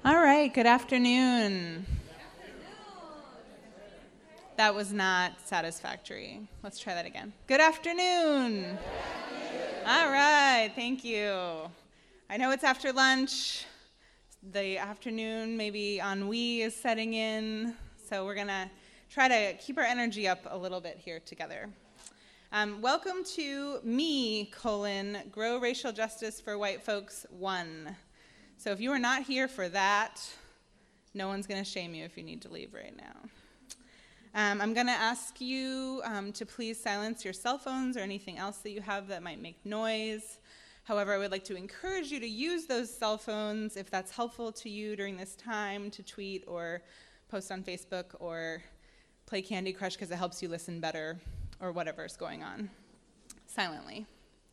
All right, good afternoon. That was not satisfactory. Let's try that again. Good afternoon. All right, thank you. I know it's after lunch. The afternoon, maybe ennui is setting in. So we're going to try to keep our energy up a little bit here together. Welcome to Grow Racial Justice for White Folks 1. So if you are not here for that, no one's going to shame you if you need to leave right now. I'm going to ask you to please silence your cell phones or anything else that you have that might make noise. However, I would like to encourage you to use those cell phones if that's helpful to you during this time to tweet or post on Facebook or play Candy Crush because it helps you listen better or whatever's going on silently.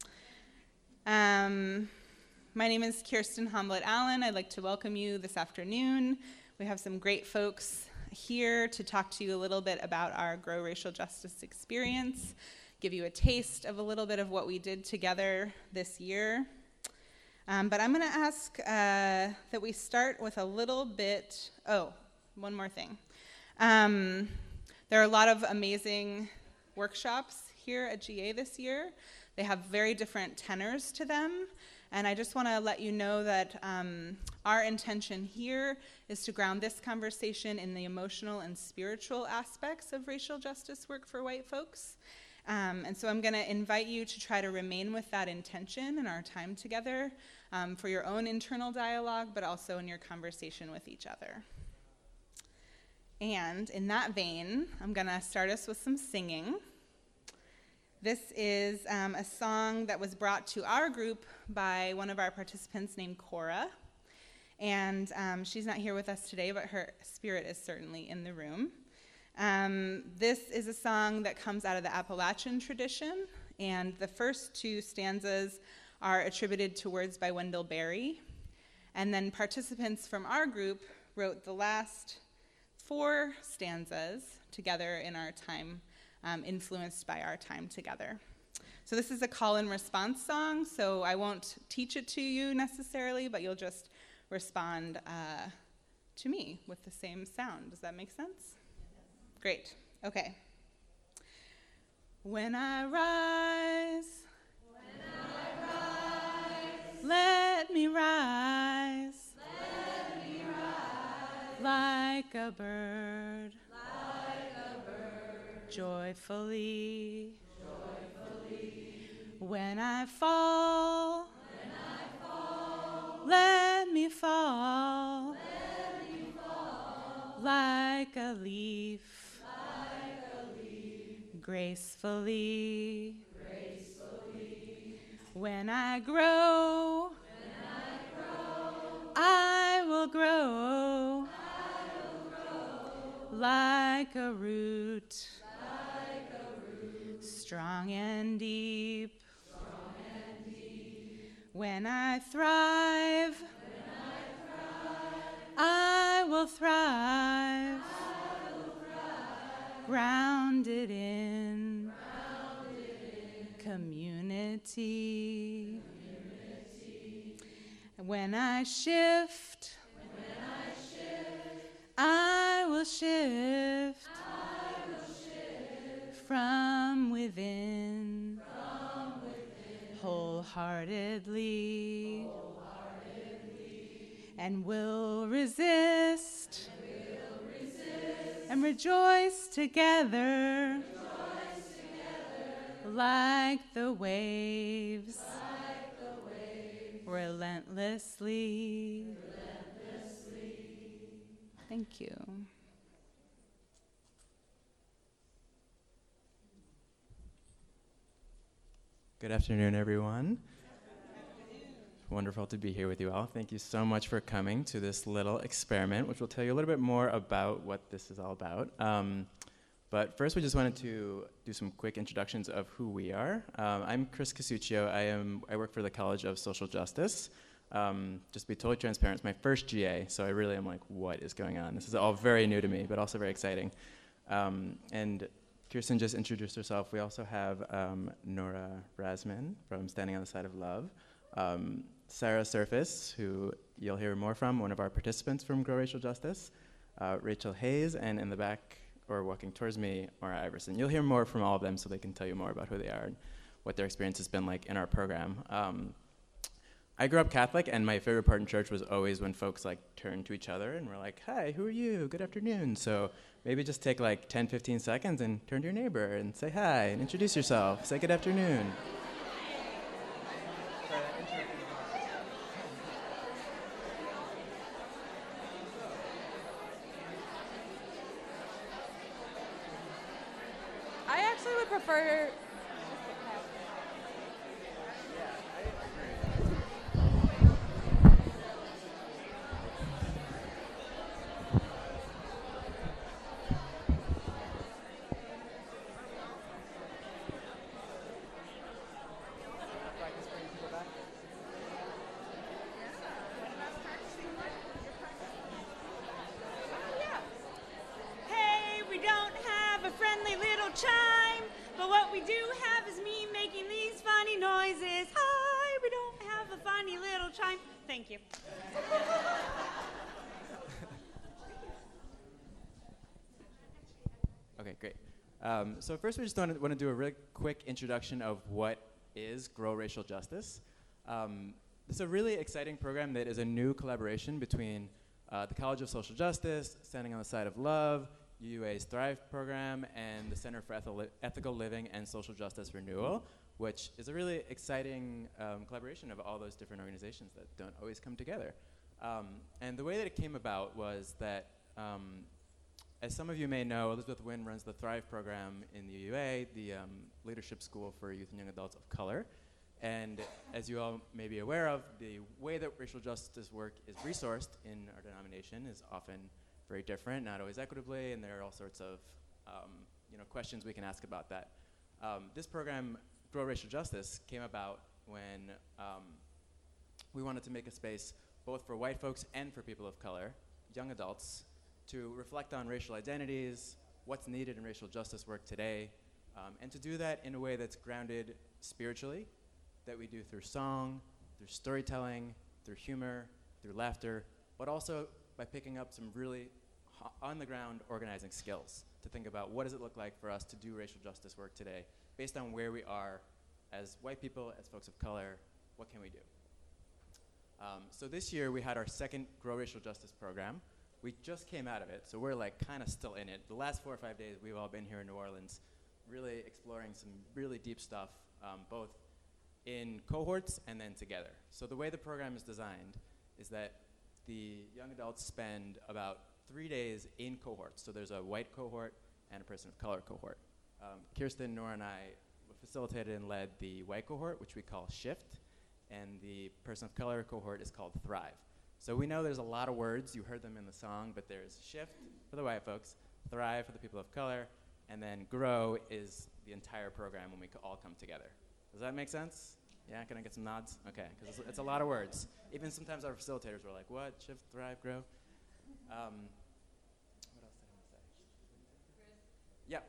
My name is Kirsten Hamblett-Allen. I'd like to welcome you this afternoon. We have some great folks here to talk to you a little bit about our Grow Racial Justice experience, give you a taste of a little bit of what we did together this year. But I'm going to ask that we start with a little bit, one more thing. There are a lot of amazing workshops here at GA this year. They have very different tenors to them. And I just want to let you know that our intention here is to ground this conversation in the emotional and spiritual aspects of racial justice work for white folks. And so I'm going to invite you to try to remain with that intention in our time together for your own internal dialogue, but also in your conversation with each other. And in that vein, I'm going to start us with some singing. This is a song that was brought to our group by one of our participants named Cora. And she's not here with us today, but her spirit is certainly in the room. This is a song that comes out of the Appalachian tradition, and the first two stanzas are attributed to words by Wendell Berry. And then participants from our group wrote the last 4 stanzas together in our time, influenced by our time together. So this is a call and response song, so I won't teach it to you necessarily, but you'll just respond to me with the same sound. Does that make sense? Great. Okay. When I rise, let me rise, like a bird, joyfully. When I fall, let me fall, like a leaf, gracefully. When I grow, I will grow, like a root, strong and deep. When I thrive, I will thrive, grounded in community. When I shift, I will shift from within, wholeheartedly, and will resist and rejoice together, like the waves, relentlessly. Thank you. Good afternoon, everyone. Wonderful to be here with you all. Thank you so much for coming to this little experiment, which will tell you a little bit more about what this is all about. But first, we just wanted to do some quick introductions of who we are. I'm Chris Casuccio. I work for the College of Social Justice. Just to be totally transparent, it's my first GA, so I really am like, what is going on? This is all very new to me, but also very exciting. And Kirsten just introduced herself. We also have Nora Rasman from Standing on the Side of Love. Sarah Surface, who you'll hear more from, one of our participants from Grow Racial Justice, Rachel Hayes, and in the back, or walking towards me, Maura Iverson. You'll hear more from all of them so they can tell you more about who they are and what their experience has been like in our program. I grew up Catholic, and my favorite part in church was always when folks like turned to each other and were like, "Hi, who are you? Good afternoon." So maybe just take like 10, 15 seconds and turn to your neighbor and say hi and introduce yourself. Say good afternoon. I actually would prefer. Hey, we don't have a friendly little chime, but what we do have is me making these funny noises. Hi, we don't have a funny little chime. Thank you. Okay, great. So first we just want to do a really quick introduction of what is Grow Racial Justice. It's a really exciting program that is a new collaboration between the College of Social Justice, Standing on the Side of Love, UUA's Thrive program, and the Center for Ethical Living and Social Justice Renewal, which is a really exciting collaboration of all those different organizations that don't always come together. And the way that it came about was that, as some of you may know, Elizabeth Wynn runs the Thrive program in the UUA, the Leadership School for Youth and Young Adults of Color. And as you all may be aware of, the way that racial justice work is resourced in our denomination is often very different, not always equitably, and there are all sorts of questions we can ask about that. This program, Grow Racial Justice, came about when we wanted to make a space both for white folks and for people of color, young adults, to reflect on racial identities, what's needed in racial justice work today, and to do that in a way that's grounded spiritually, that we do through song, through storytelling, through humor, through laughter, but also by picking up some really on-the-ground organizing skills to think about what does it look like for us to do racial justice work today based on where we are as white people, as folks of color, what can we do? So this year we had our second Grow Racial Justice program. We just came out of it, so we're like kind of still in it. The last 4 or 5 days we've all been here in New Orleans really exploring some really deep stuff, both in cohorts and then together. So the way the program is designed is that the young adults spend about 3 days in cohorts. So there's a white cohort and a person of color cohort. Kirsten, Nora, and I facilitated and led the white cohort, which we call Shift, and the person of color cohort is called Thrive. So we know there's a lot of words, you heard them in the song, but there's Shift for the white folks, Thrive for the people of color, and then Grow is the entire program when we all come together. Does that make sense? Yeah, can I get some nods? Okay, because it's a lot of words. Even sometimes our facilitators were like, what? Shift, Thrive, Grow? What else did I want to say? Yeah.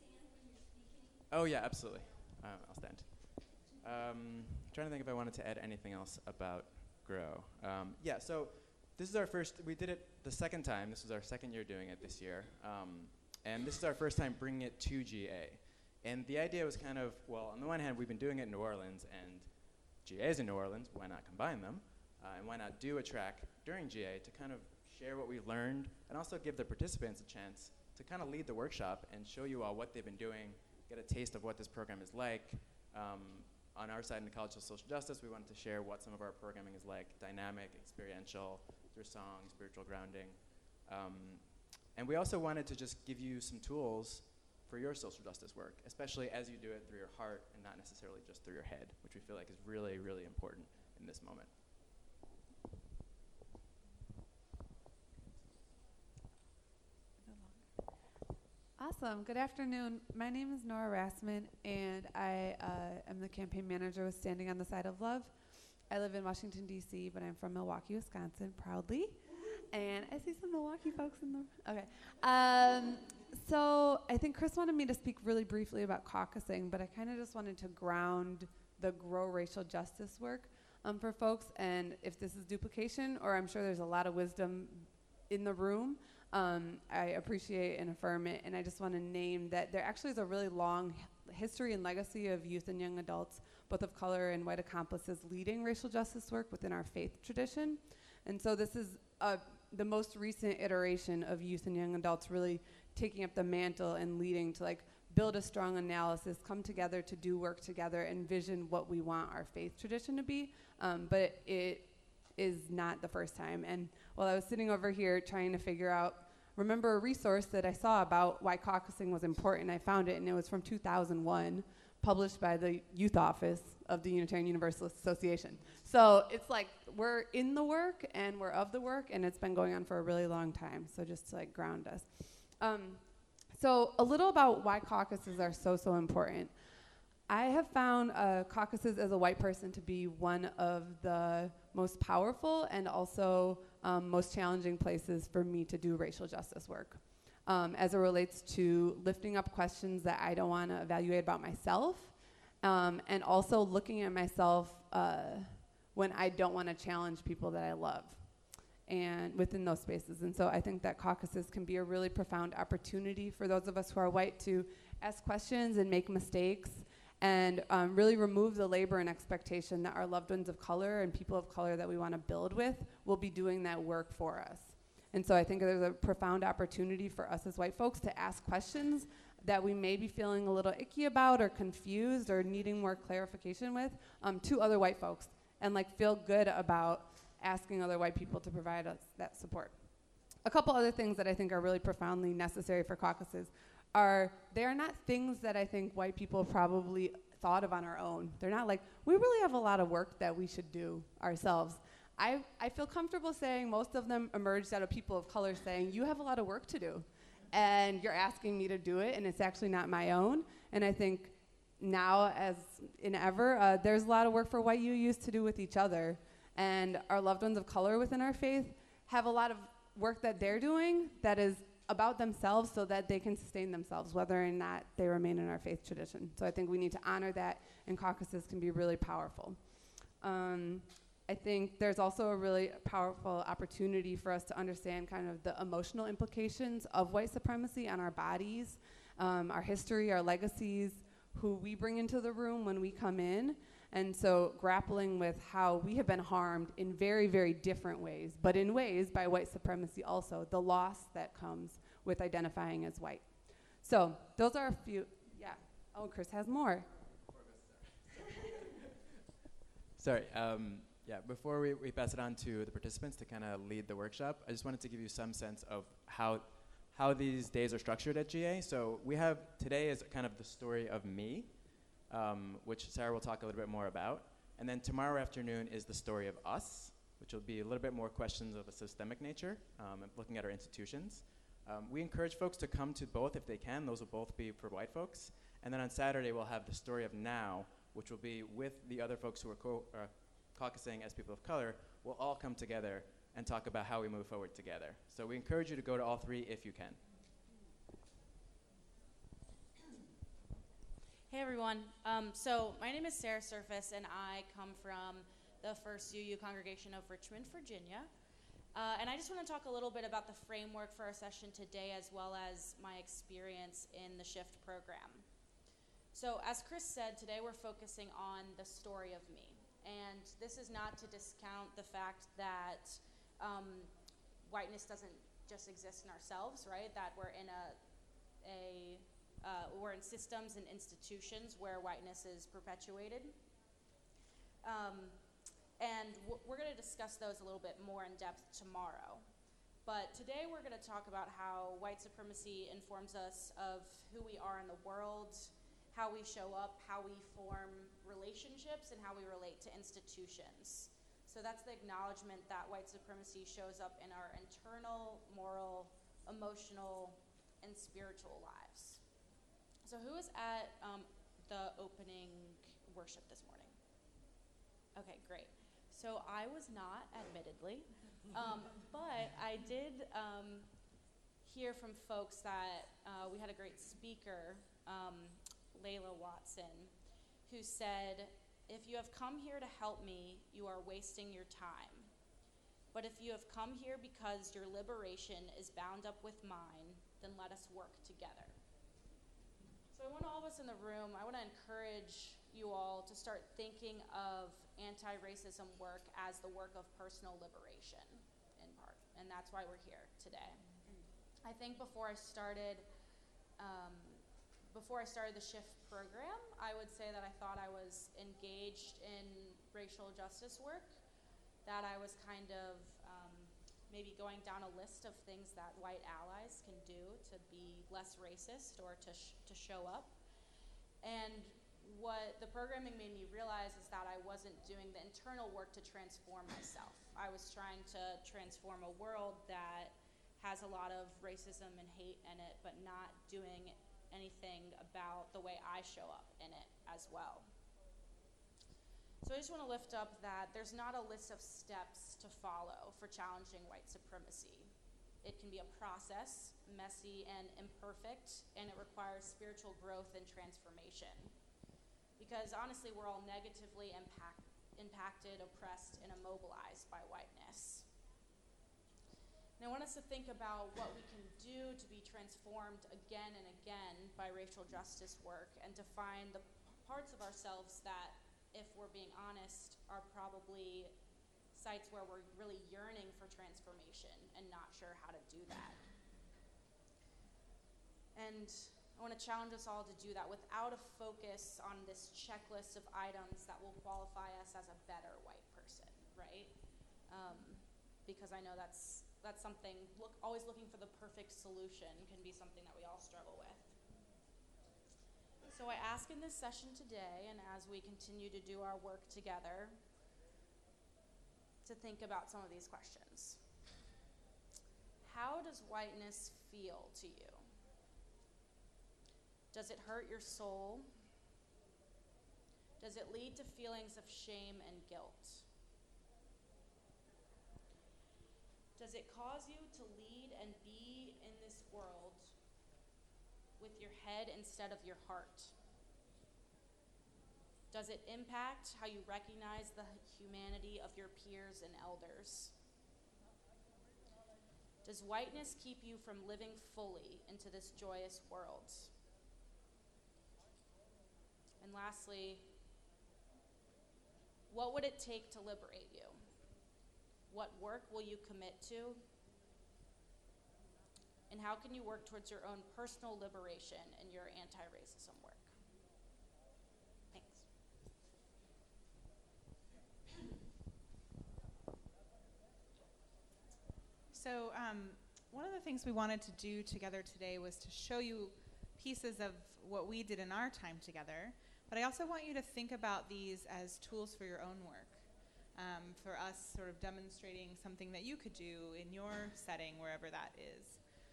Oh, yeah, absolutely. I'll stand. Trying to think if I wanted to add anything else about Grow. Yeah, so this is our first, we did it the second time. This was our second year doing it this year. And this is our first time bringing it to GA. And the idea was kind of, well, on the one hand, we've been doing it in New Orleans, and GA is in New Orleans, why not combine them? And why not do a track during GA to kind of share what we've learned, and also give the participants a chance to kind of lead the workshop and show you all what they've been doing, get a taste of what this program is like. On our side in the College of Social Justice, we wanted to share what some of our programming is like, dynamic, experiential, through song, spiritual grounding. And we also wanted to just give you some tools for your social justice work, especially as you do it through your heart and not necessarily just through your head, which we feel like is really, really important in this moment. Awesome. Good afternoon. My name is Nora Rassman, and I am the campaign manager with Standing on the Side of Love. I live in Washington, D.C., but I'm from Milwaukee, Wisconsin, proudly. And I see some Milwaukee folks in the... Okay. So I think Chris wanted me to speak really briefly about caucusing, but I kind of just wanted to ground the Grow Racial Justice work for folks. And if this is duplication, or I'm sure there's a lot of wisdom in the room, I appreciate and affirm it. And I just want to name that there actually is a really long history and legacy of youth and young adults, both of color and white accomplices, leading racial justice work within our faith tradition. And so this is the most recent iteration of youth and young adults really taking up the mantle and leading to like build a strong analysis, come together to do work together, and vision what we want our faith tradition to be. But it is not the first time. And while I was sitting over here trying to figure out, remember a resource that I saw about why caucusing was important, I found it, and it was from 2001, published by the youth office of the Unitarian Universalist Association. So it's like we're in the work and we're of the work, and it's been going on for a really long time. So just to like ground us. So a little about why caucuses are so important. I have found caucuses as a white person to be one of the most powerful and also most challenging places for me to do racial justice work. As it relates to lifting up questions that I don't want to evaluate about myself, and also looking at myself when I don't want to challenge people that I love, and within those spaces. And so I think that caucuses can be a really profound opportunity for those of us who are white to ask questions and make mistakes, and really remove the labor and expectation that our loved ones of color and people of color that we want to build with will be doing that work for us. And so I think there's a profound opportunity for us as white folks to ask questions that we may be feeling a little icky about or confused or needing more clarification with to other white folks, and like feel good about asking other white people to provide us that support. A couple other things that I think are really profoundly necessary for caucuses are, they are not things that I think white people probably thought of on our own. They're not like, we really have a lot of work that we should do ourselves. I feel comfortable saying most of them emerged out of people of color saying, you have a lot of work to do, and you're asking me to do it, and it's actually not my own. And I think now, as in ever, there's a lot of work for white UUs to do with each other. And our loved ones of color within our faith have a lot of work that they're doing that is about themselves so that they can sustain themselves, whether or not they remain in our faith tradition. So I think we need to honor that, and caucuses can be really powerful. I think there's also a really powerful opportunity for us to understand kind of the emotional implications of white supremacy on our bodies, our history, our legacies, who we bring into the room when we come in. And so grappling with how we have been harmed in very, very different ways, but in ways by white supremacy also, the loss that comes with identifying as white. So those are a few, yeah. Oh, Chris has more. Sorry, yeah, before we pass it on to the participants to kind of lead the workshop, I just wanted to give you some sense of how these days are structured at GA. So we have, today is kind of the story of me, which Sarah will talk a little bit more about. And then tomorrow afternoon is the story of us, which will be a little bit more questions of a systemic nature, looking at our institutions. We encourage folks to come to both if they can. Those will both be for white folks. And then on Saturday, we'll have the story of now, which will be with the other folks who are caucusing as people of color. We'll all come together and talk about how we move forward together. So we encourage you to go to all three if you can. Hey everyone, so my name is Sarah Surface, and I come from the First UU congregation of Richmond, Virginia. And I just want to talk a little bit about the framework for our session today, as well as my experience in the SHIFT program. So as Chris said, today we're focusing on the story of me. And this is not to discount the fact that whiteness doesn't just exist in ourselves, right? That we're in we're in systems and institutions where whiteness is perpetuated. And we're going to discuss those a little bit more in depth tomorrow. But today we're going to talk about how white supremacy informs us of who we are in the world, how we show up, how we form relationships, and how we relate to institutions. So that's the acknowledgement that white supremacy shows up in our internal, moral, emotional, and spiritual lives. So who was at the opening worship this morning? Okay, great. So I was not, admittedly, but I did hear from folks that we had a great speaker, Layla Watson, who said If you have come here to help me, you are wasting your time. But if you have come here because your liberation is bound up with mine, then let us work together. So I want all of us in the room, I want to encourage you all to start thinking of anti-racism work as the work of personal liberation, in part. And that's why we're here today. I think before I started the SHIFT program, I would say that I thought I was engaged in racial justice work, that I was kind of maybe going down a list of things that white allies can do to be less racist or to show up. And what the programming made me realize is that I wasn't doing the internal work to transform myself. I was trying to transform a world that has a lot of racism and hate in it, but not doing anything about the way I show up in it as well. So I just want to lift up that there's not a list of steps to follow for challenging white supremacy. It can be a process, messy and imperfect, and it requires spiritual growth and transformation. Because honestly, we're all negatively impacted, oppressed, and immobilized by whiteness. And I want us to think about what we can do to be transformed again and again by racial justice work, and to find the parts of ourselves that, if we're being honest, are probably sites where we're really yearning for transformation and not sure how to do that. And I want to challenge us all to do that without a focus on this checklist of items that will qualify us as a better white person, right? Because I know that's something, always looking for the perfect solution can be something that we all struggle with. So I ask in this session today, and as we continue to do our work together, to think about some of these questions. How does whiteness feel to you? Does it hurt your soul? Does it lead to feelings of shame and guilt? Does it cause you to lead and be in this world with your head instead of your heart? Does it impact how you recognize the humanity of your peers and elders? Does whiteness keep you from living fully into this joyous world? And lastly, what would it take to liberate you? What work will you commit to? And how can you work towards your own personal liberation in your anti-racism work? Thanks. So one of the things we wanted to do together today was to show you pieces of what we did in our time together, but I also want you to think about these as tools for your own work. For us, sort of demonstrating something that you could do in your setting, wherever that is.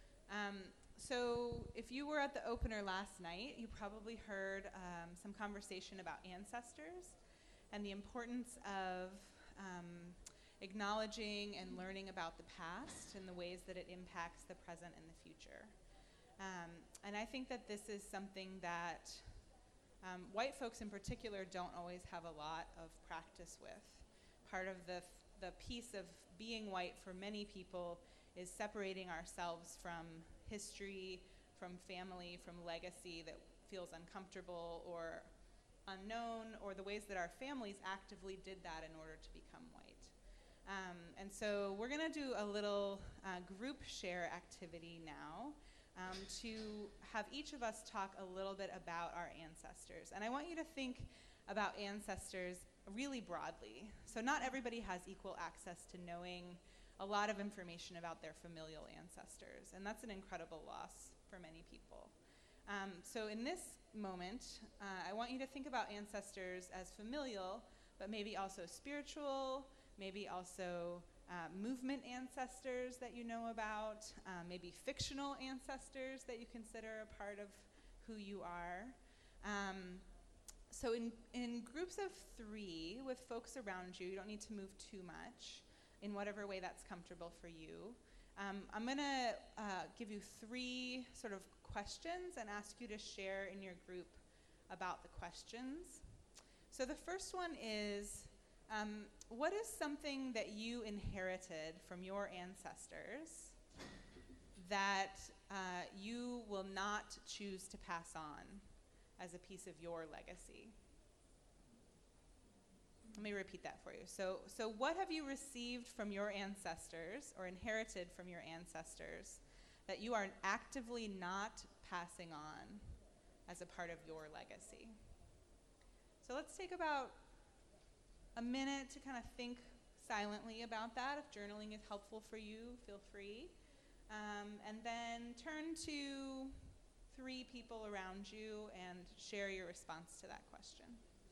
So if you were at the opener last night, you probably heard some conversation about ancestors and the importance of acknowledging and learning about the past and the ways that it impacts the present and the future. And I think that this is something that white folks in particular don't always have a lot of practice with. Part of the piece of being white for many people is separating ourselves from history, from family, from legacy that feels uncomfortable or unknown, or the ways that our families actively did that in order to become white. And so we're going to do a little group share activity now to have each of us talk a little bit about our ancestors. And I want you to think about ancestors really broadly. So not everybody has equal access to knowing a lot of information about their familial ancestors, and that's an incredible loss for many people. So in this moment, I want you to think about ancestors as familial, but maybe also spiritual, maybe also movement ancestors that you know about, maybe fictional ancestors that you consider a part of who you are. So in groups of 3 with folks around you, you don't need to move too much in whatever way that's comfortable for you. I'm going to give you 3 sort of questions and ask you to share in your group about the questions. So the first one is, what is something that you inherited from your ancestors that you will not choose to pass on as a piece of your legacy? Let me repeat that for you. So what have you received from your ancestors or inherited from your ancestors that you are actively not passing on as a part of your legacy? So let's take about a minute to kind of think silently about that. If journaling is helpful for you, feel free. And then turn to 3 people around you and share your response to that question.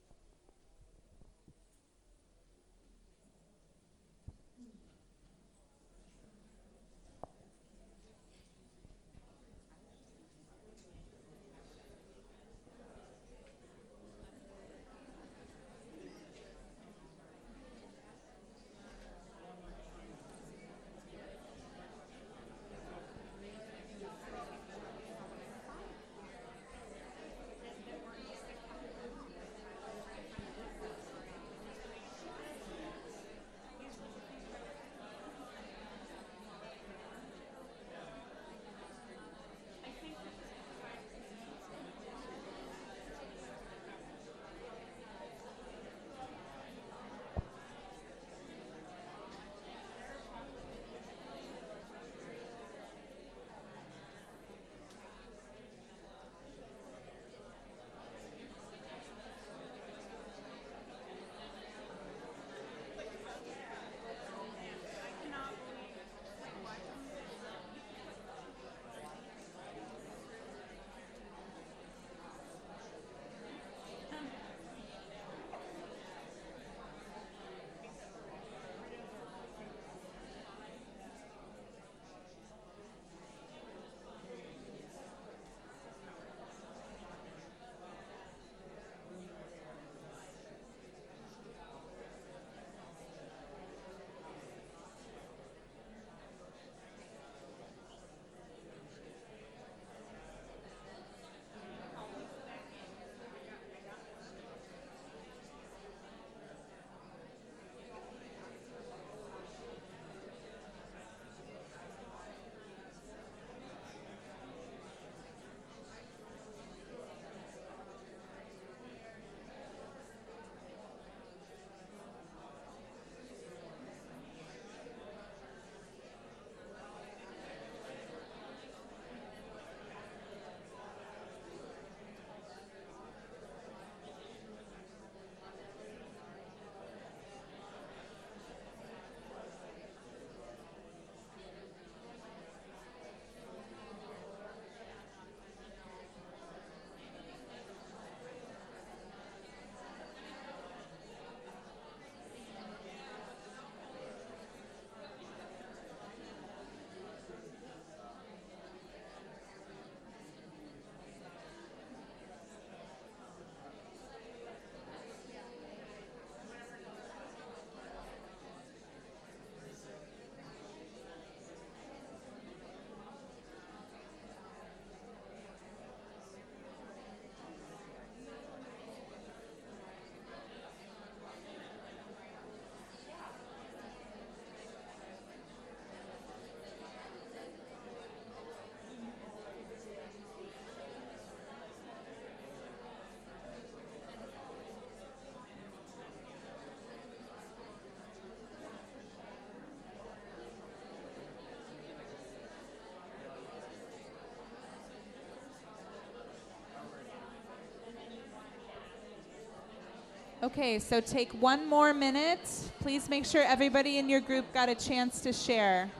Okay, so take 1 more minute. Please make sure everybody in your group got a chance to share.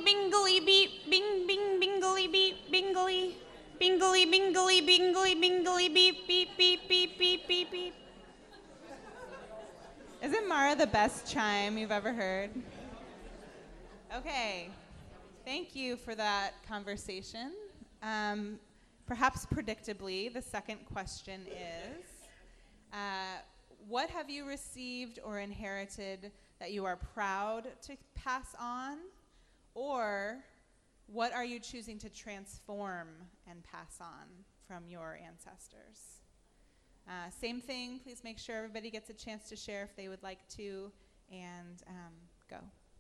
bingly beep, bing, bing, bingly beep, bingly, bingly, bingly, bingly, bingly beep, beep, beep, beep, beep, beep, beep. Isn't Mara the best chime you've ever heard? Okay, thank you for that conversation. Perhaps predictably, the second question is, what have you received or inherited that you are proud to pass on? Or what are you choosing to transform and pass on from your ancestors? Same thing, please make sure everybody gets a chance to share if they would like to, and go.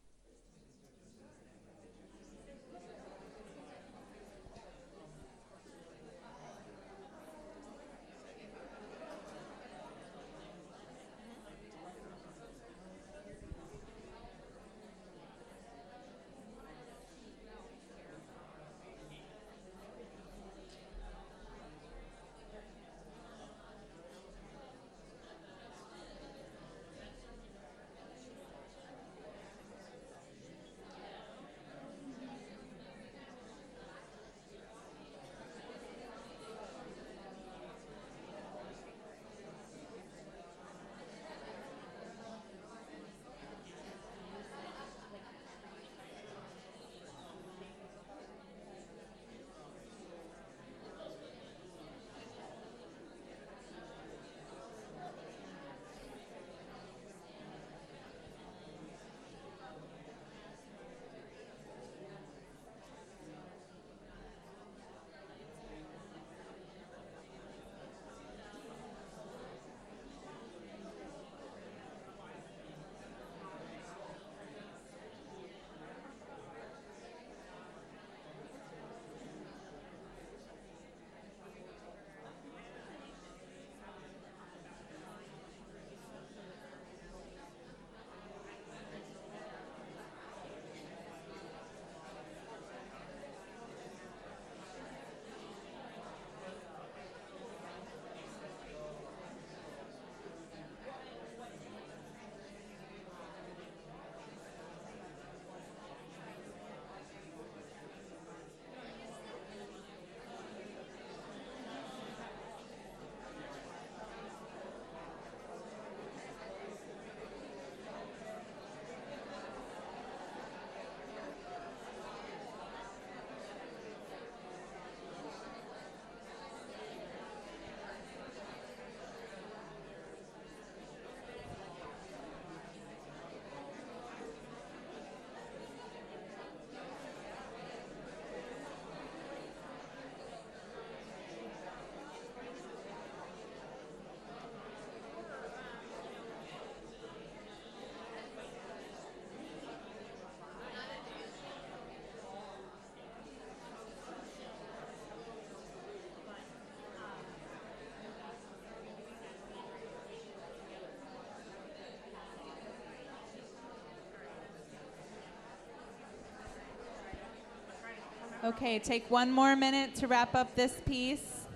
Okay, take one more minute to wrap up this piece.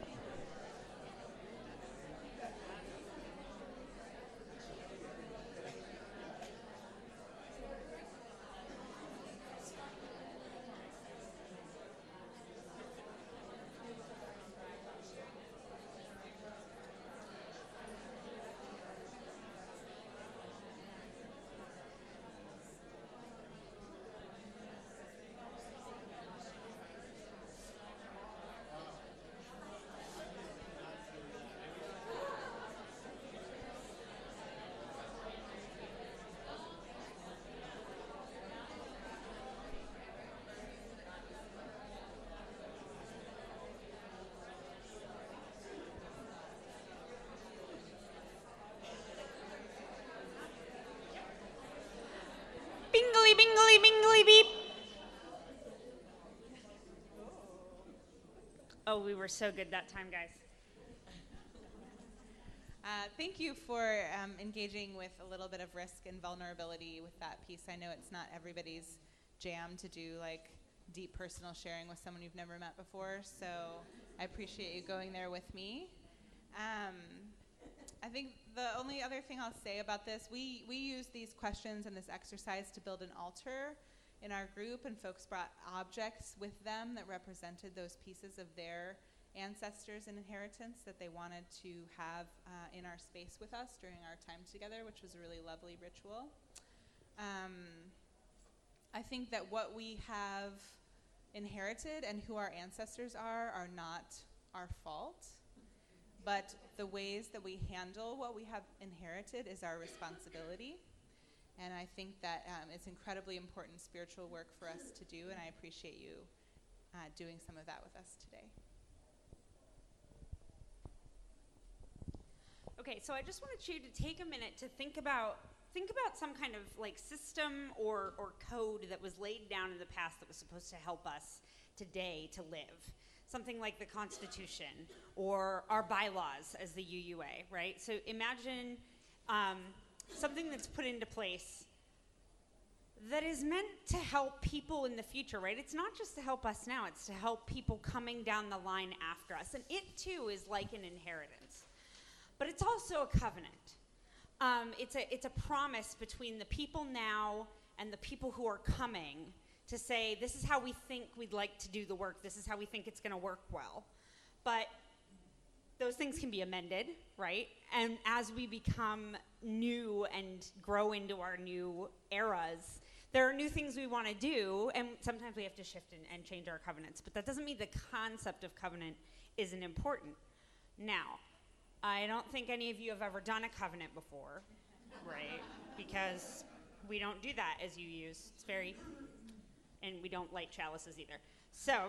Bingly, bingly, bingly, beep. Oh, we were so good that time, guys. Thank you for engaging with a little bit of risk and vulnerability with that piece. I know it's not everybody's jam to do like deep personal sharing with someone you've never met before, so I appreciate you going there with me. I think the only other thing I'll say about this, we use these questions and this exercise to build an altar in our group, and folks brought objects with them that represented those pieces of their ancestors and inheritance that they wanted to have in our space with us during our time together, which was a really lovely ritual. I think that what we have inherited and who our ancestors are not our fault, but the ways that we handle what we have inherited is our responsibility. And I think that it's incredibly important spiritual work for us to do, and I appreciate you doing some of that with us today. Okay, so I just wanted you to take a minute to think about some kind of like system or code that was laid down in the past that was supposed to help us today to live. Something like the Constitution or our bylaws as the UUA, right? So imagine something that's put into place that is meant to help people in the future, right? It's not just to help us now, it's to help people coming down the line after us. And it too is like an inheritance. But it's also a covenant. It's a promise between the people now and the people who are coming to say, this is how we think we'd like to do the work. This is how we think it's going to work well. But those things can be amended, right? And as we become new and grow into our new eras, there are new things we want to do, and sometimes we have to shift and change our covenants. But that doesn't mean the concept of covenant isn't important. Now, I don't think any of you have ever done a covenant before, right? Because we don't do that as UUs. It's very, and we don't light chalices either. So,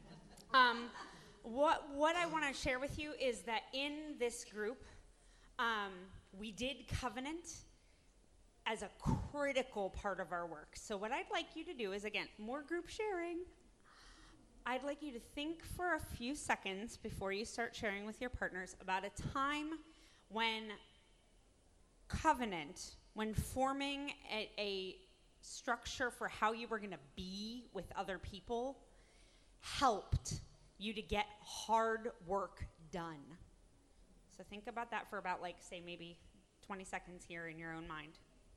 what I want to share with you is that in this group, we did covenant as a critical part of our work. So what I'd like you to do is, again, more group sharing. I'd like you to think for a few seconds before you start sharing with your partners about a time when covenant, when forming a structure for how you were going to be with other people, helped you to get hard work done. So think about that for about, like, say, maybe 20 seconds here in your own mind.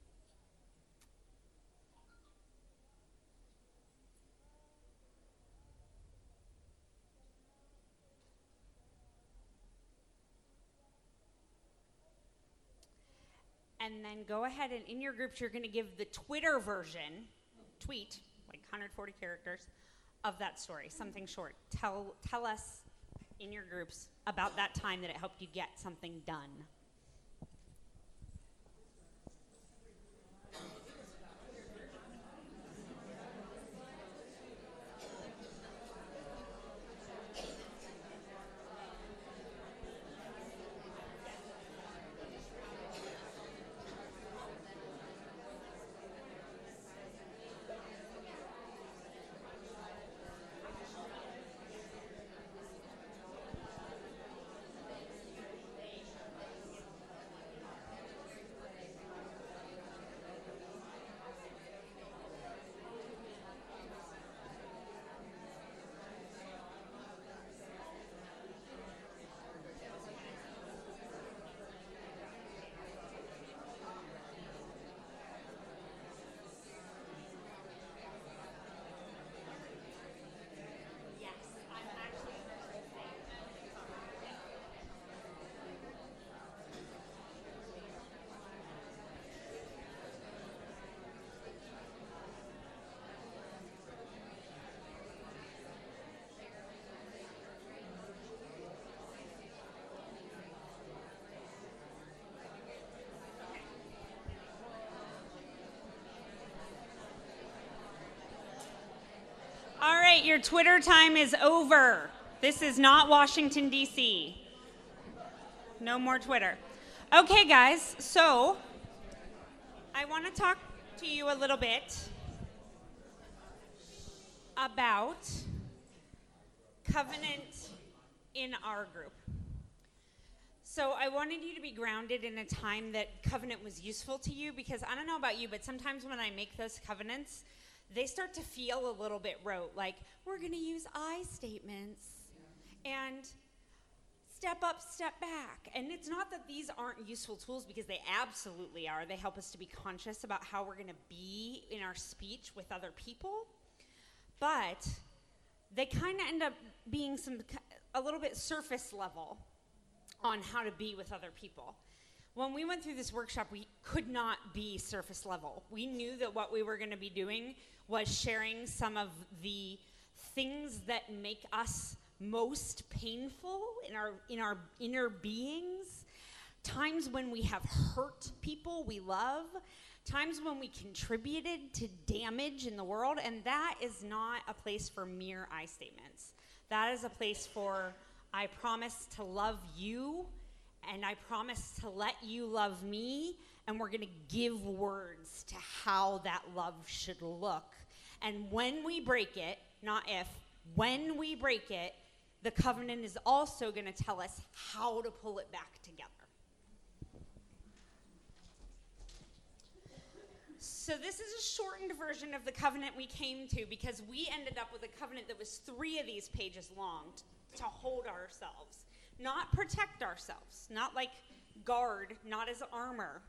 And then go ahead and in your groups, you're going to give the Twitter version, tweet, like 140 characters, of that story, something short. Tell us in your groups about that time that it helped you get something done. All right, your Twitter time is over. This is not Washington, D.C. No more Twitter. Okay, guys, so I want to talk to you a little bit about covenant in our group. So I wanted you to be grounded in a time that covenant was useful to you, because I don't know about you, but sometimes when I make those covenants, they start to feel a little bit rote, like we're going to use I statements. And step up, step back. And it's not that these aren't useful tools, because they absolutely are. They help us to be conscious about how we're going to be in our speech with other people. But they kind of end up being a little bit surface level on how to be with other people. When we went through this workshop, we could not be surface level. We knew that what we were going to be doing was sharing some of the things that make us most painful in our inner beings, times when we have hurt people we love, times when we contributed to damage in the world, and that is not a place for mere I statements. That is a place for, I promise to love you, and I promise to let you love me, and we're going to give words to how that love should look. And when we break it, not if, when we break it, the covenant is also going to tell us how to pull it back together. So this is a shortened version of the covenant we came to, because we ended up with a covenant that was 3 of these pages long to hold ourselves. Not protect ourselves, not like guard, not as armor.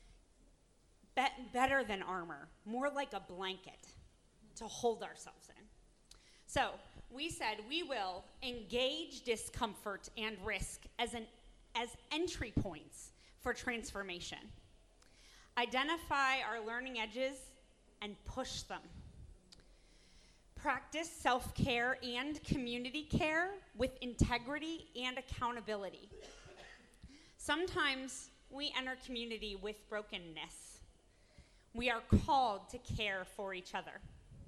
Better than armor, more like a blanket to hold ourselves in. So we said we will engage discomfort and risk as entry points for transformation. Identify our learning edges and push them. Practice self-care and community care with integrity and accountability. Sometimes we enter community with brokenness. We are called to care for each other.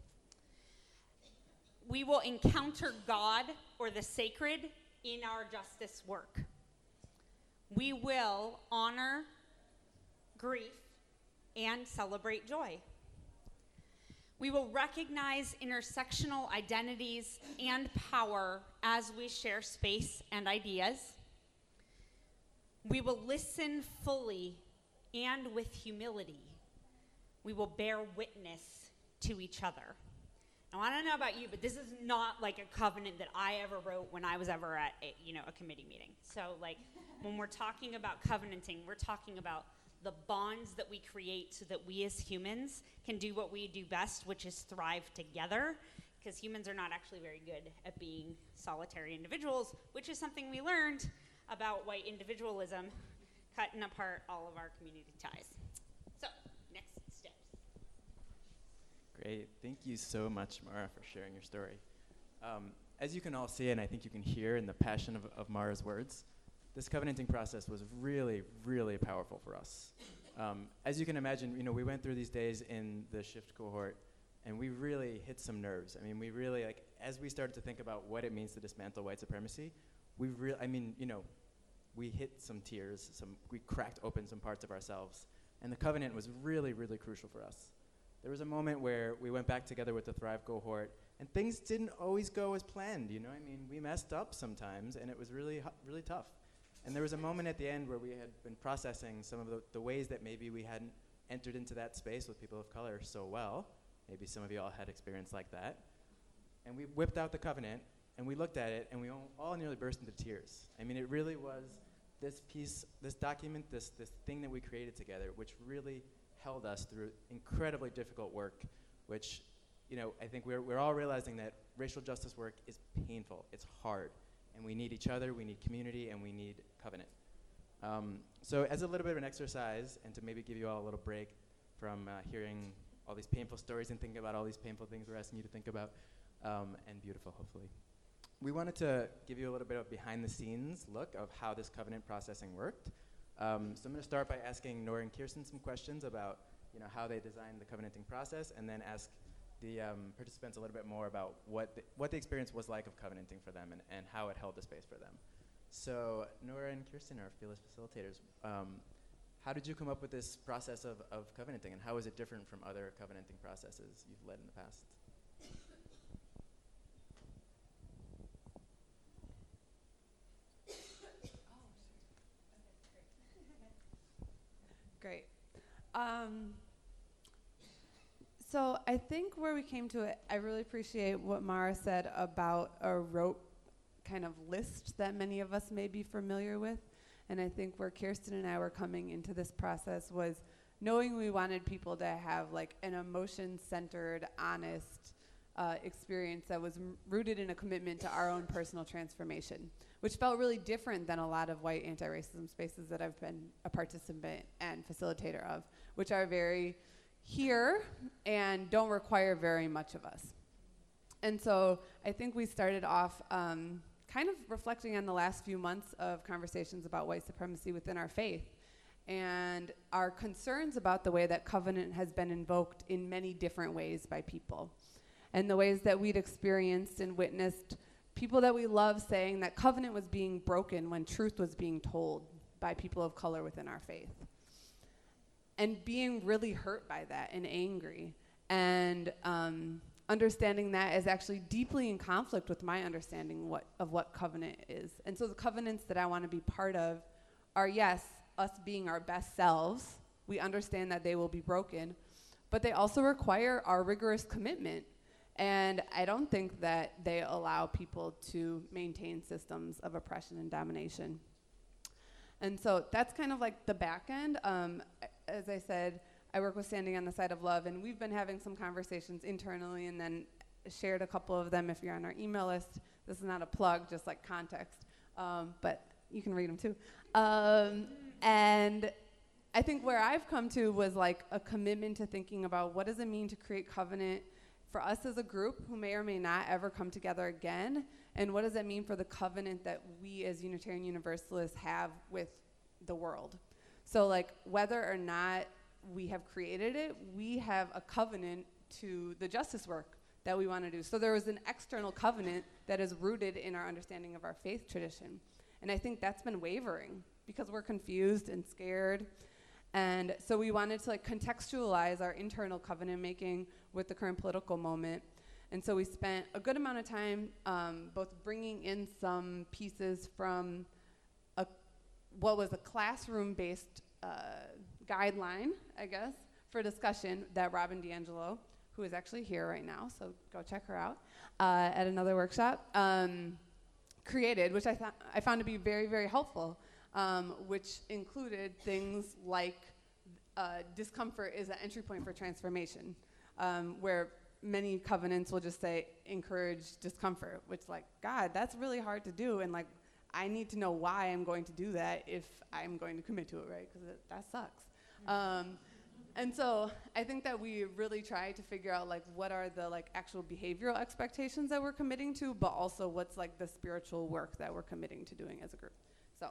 We will encounter God or the sacred in our justice work. We will honor grief and celebrate joy. We will recognize intersectional identities and power as we share space and ideas. We will listen fully and with humility. We will bear witness to each other. Now, I don't know about you, but this is not like a covenant that I ever wrote when I was ever at a committee meeting. So, like, when we're talking about covenanting, we're talking about the bonds that we create so that we as humans can do what we do best, which is thrive together, because humans are not actually very good at being solitary individuals, which is something we learned about white individualism, cutting apart all of our community ties. So, next steps. Great. Thank you so much, Mara, for sharing your story. As you can all see, and I think you can hear in the passion of Mara's words, this covenanting process was really, really powerful for us. As you can imagine, we went through these days in the Shift cohort, and we really hit some nerves. I mean, we really, as we started to think about what it means to dismantle white supremacy, we hit some tears, we cracked open some parts of ourselves, and the covenant was really, really crucial for us. There was a moment where we went back together with the Thrive cohort, and things didn't always go as planned, we messed up sometimes, and it was really, really tough. And there was a moment at the end where we had been processing some of the ways that maybe we hadn't entered into that space with people of color so well. Maybe some of you all had experience like that. And we whipped out the covenant, and we looked at it, and we all nearly burst into tears. I mean, it really was this piece, this document, this thing that we created together, which really held us through incredibly difficult work, which, I think we're all realizing that racial justice work is painful, it's hard. And we need each other, we need community, and we need covenant. So as a little bit of an exercise, and to maybe give you all a little break from hearing all these painful stories and thinking about all these painful things we're asking you to think about, and beautiful, hopefully. We wanted to give you a little bit of behind-the-scenes look of how this covenant processing worked. So I'm going to start by asking Nora and Kirsten some questions about how they designed the covenanting process, and then ask the participants a little bit more about what the experience was like of covenanting for them and how it held the space for them. So Nora and Kirsten are fearless facilitators. How did you come up with this process of covenanting, and how is it different from other covenanting processes you've led in the past? Great. So I think where we came to it, I really appreciate what Mara said about a rope kind of list that many of us may be familiar with. And I think where Kirsten and I were coming into this process was knowing we wanted people to have like an emotion-centered, honest experience that was rooted in a commitment to our own personal transformation, which felt really different than a lot of white anti-racism spaces that I've been a participant and facilitator of, which are very here and don't require very much of us. And so I think we started off kind of reflecting on the last few months of conversations about white supremacy within our faith and our concerns about the way that covenant has been invoked in many different ways by people, and the ways that we'd experienced and witnessed people that we love saying that covenant was being broken when truth was being told by people of color within our faith. And being really hurt by that and angry, and understanding that is actually deeply in conflict with my understanding of what covenant is. And so the covenants that I want to be part of are, yes, us being our best selves. We understand that they will be broken, but they also require our rigorous commitment. And I don't think that they allow people to maintain systems of oppression and domination. And so that's kind of like the back end. As I said, I work with Standing on the Side of Love, and we've been having some conversations internally and then shared a couple of them if you're on our email list. This is not a plug, just like context, but you can read them too. And I think where I've come to was like a commitment to thinking about what does it mean to create covenant for us as a group who may or may not ever come together again, and what does that mean for the covenant that we as Unitarian Universalists have with the world. So like whether or not we have created it, we have a covenant to the justice work that we want to do. So there is an external covenant that is rooted in our understanding of our faith tradition. And I think that's been wavering because we're confused and scared. And so we wanted to like contextualize our internal covenant making with the current political moment. And so we spent a good amount of time both bringing in some pieces from what was a classroom-based guideline, I guess, for discussion that Robin DiAngelo, who is actually here right now, so go check her out, at another workshop, created, which I found to be very, very helpful, which included things like discomfort is an entry point for transformation, where many covenants will just say encourage discomfort, which like, God, that's really hard to do, and like, I need to know why I'm going to do that if I'm going to commit to it, right? Because that sucks. And so I think that we really try to figure out like what are the like actual behavioral expectations that we're committing to, but also what's like the spiritual work that we're committing to doing as a group. So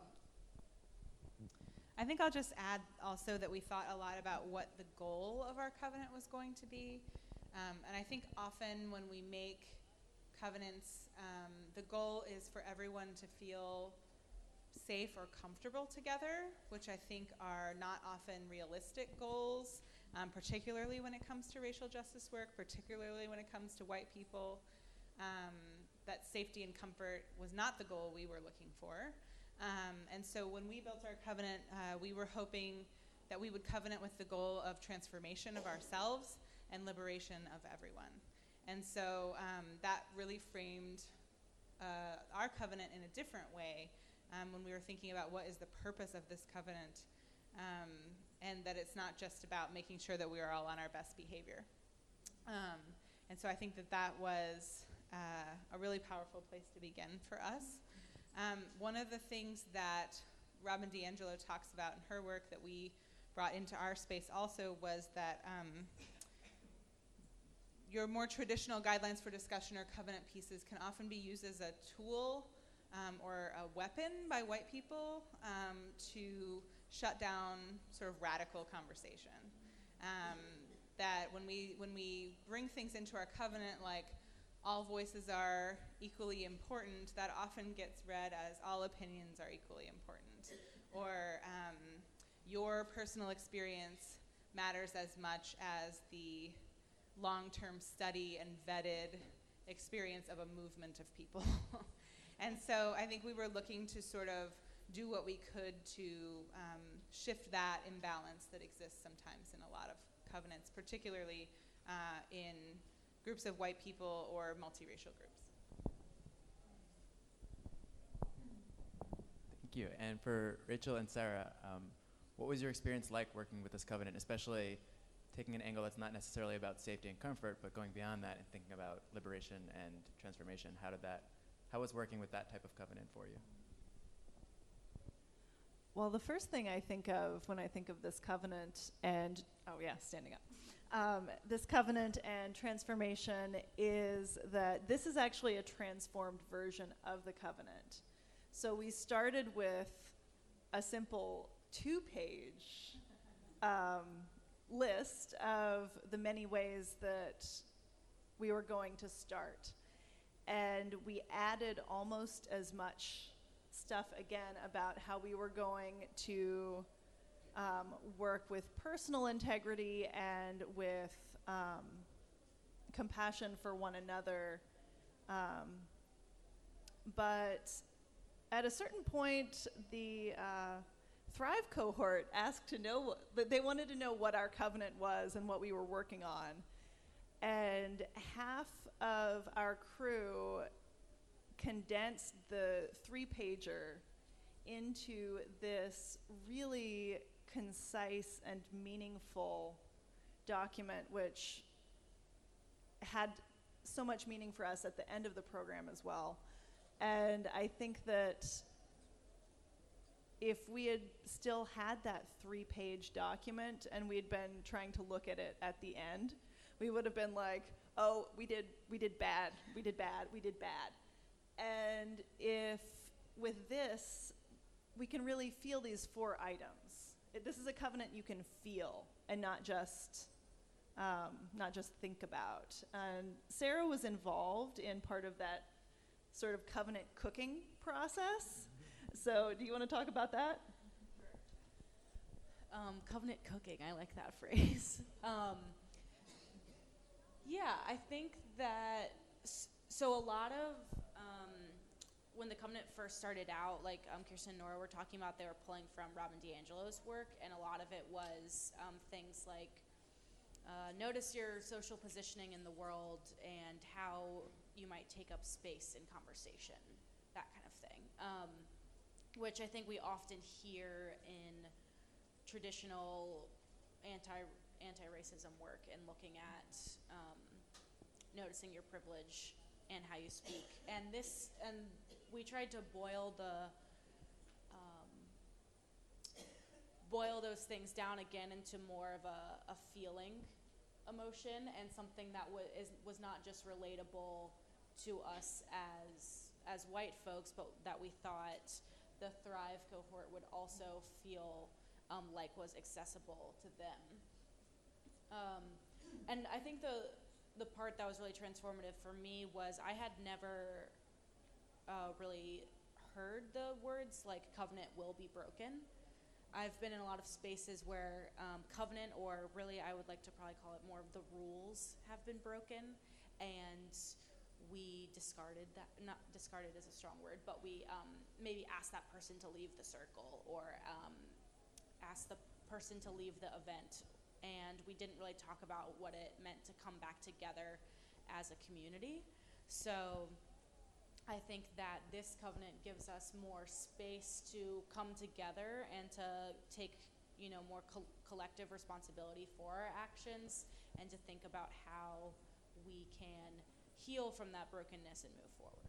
I think I'll just add also that we thought a lot about what the goal of our covenant was going to be. And I think often when we make covenants, the goal is for everyone to feel safe or comfortable together, which I think are not often realistic goals, particularly when it comes to racial justice work, particularly when it comes to white people. That safety and comfort was not the goal we were looking for. And so when we built our covenant, we were hoping that we would covenant with the goal of transformation of ourselves and liberation of everyone. And so that really framed our covenant in a different way when we were thinking about what is the purpose of this covenant, and that it's not just about making sure that we are all on our best behavior. And so I think that was a really powerful place to begin for us. One of the things that Robin DiAngelo talks about in her work that we brought into our space also was that your more traditional guidelines for discussion or covenant pieces can often be used as a tool or a weapon by white people to shut down sort of radical conversation. That when we bring things into our covenant like all voices are equally important, that often gets read as all opinions are equally important, or your personal experience matters as much as the long-term study and vetted experience of a movement of people. And so I think we were looking to sort of do what we could to shift that imbalance that exists sometimes in a lot of covenants, particularly in groups of white people or multiracial groups. you. And for Rachel and Sarah, what was your experience like working with this covenant, especially taking an angle that's not necessarily about safety and comfort, but going beyond that and thinking about liberation and transformation? How was working with that type of covenant for you? Well, the first thing I think of when I think of this covenant and, standing up. This covenant and transformation is that this is actually a transformed version of the covenant. So we started with a simple 2-page list of the many ways that we were going to start. And we added almost as much stuff again about how we were going to work with personal integrity and with compassion for one another. But at a certain point, the Thrive cohort asked to know, they wanted to know what our covenant was and what we were working on. And half of our crew condensed the 3-pager into this really concise and meaningful document, which had so much meaning for us at the end of the program as well. And I think that if we had still had that 3-page document and we had been trying to look at it at the end, we would have been like, oh, we did bad. And if with this, we can really feel these 4 items. This is a covenant you can feel and not just think about. And Sarah was involved in part of that sort of covenant cooking process. So do you want to talk about that? Covenant cooking, I like that phrase. Yeah, I think that, so a lot of, when the covenant first started out, like Kirsten and Nora were talking about, they were pulling from Robin DiAngelo's work, and a lot of it was things like notice your social positioning in the world and how you might take up space in conversation, that kind of thing, which I think we often hear in traditional anti-racism work and looking at noticing your privilege and how you speak. And we tried to boil those things down again into more of a feeling emotion and something that was not just relatable to us as white folks, but that we thought the Thrive cohort would also feel like was accessible to them. And I think the part that was really transformative for me was I had never really heard the words like covenant will be broken. I've been in a lot of spaces where covenant, or really I would like to probably call it more of the rules, have been broken, and we discarded that. Not discarded is a strong word, but we maybe asked that person to leave the circle, or asked the person to leave the event, and we didn't really talk about what it meant to come back together as a community. So I think that this covenant gives us more space to come together and to take, more collective responsibility for our actions and to think about how we can heal from that brokenness and move forward.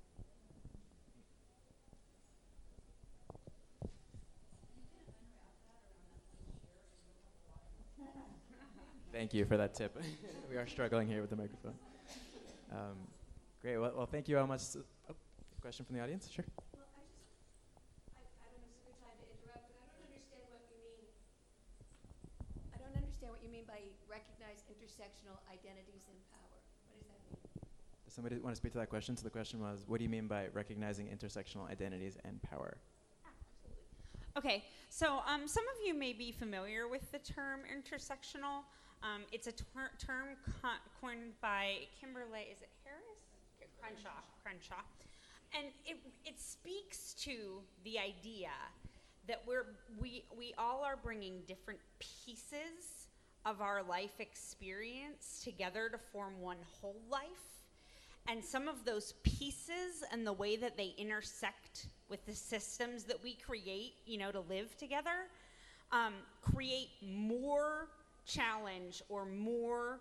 Thank you for that tip. We are struggling here with the microphone. Great. Well, thank you all much. Question from the audience? Sure. Well, I don't know if it's a good time to interrupt, but I don't understand what you mean. I don't understand what you mean by recognize intersectional identities and power. What does that mean? Does somebody want to speak to that question? So the question was, what do you mean by recognizing intersectional identities and power? Okay, so some of you may be familiar with the term intersectional. It's a term coined by Kimberly, is it Harris? Crenshaw. And it speaks to the idea that we all are bringing different pieces of our life experience together to form one whole life. And some of those pieces and the way that they intersect with the systems that we create, to live together, create more challenge or more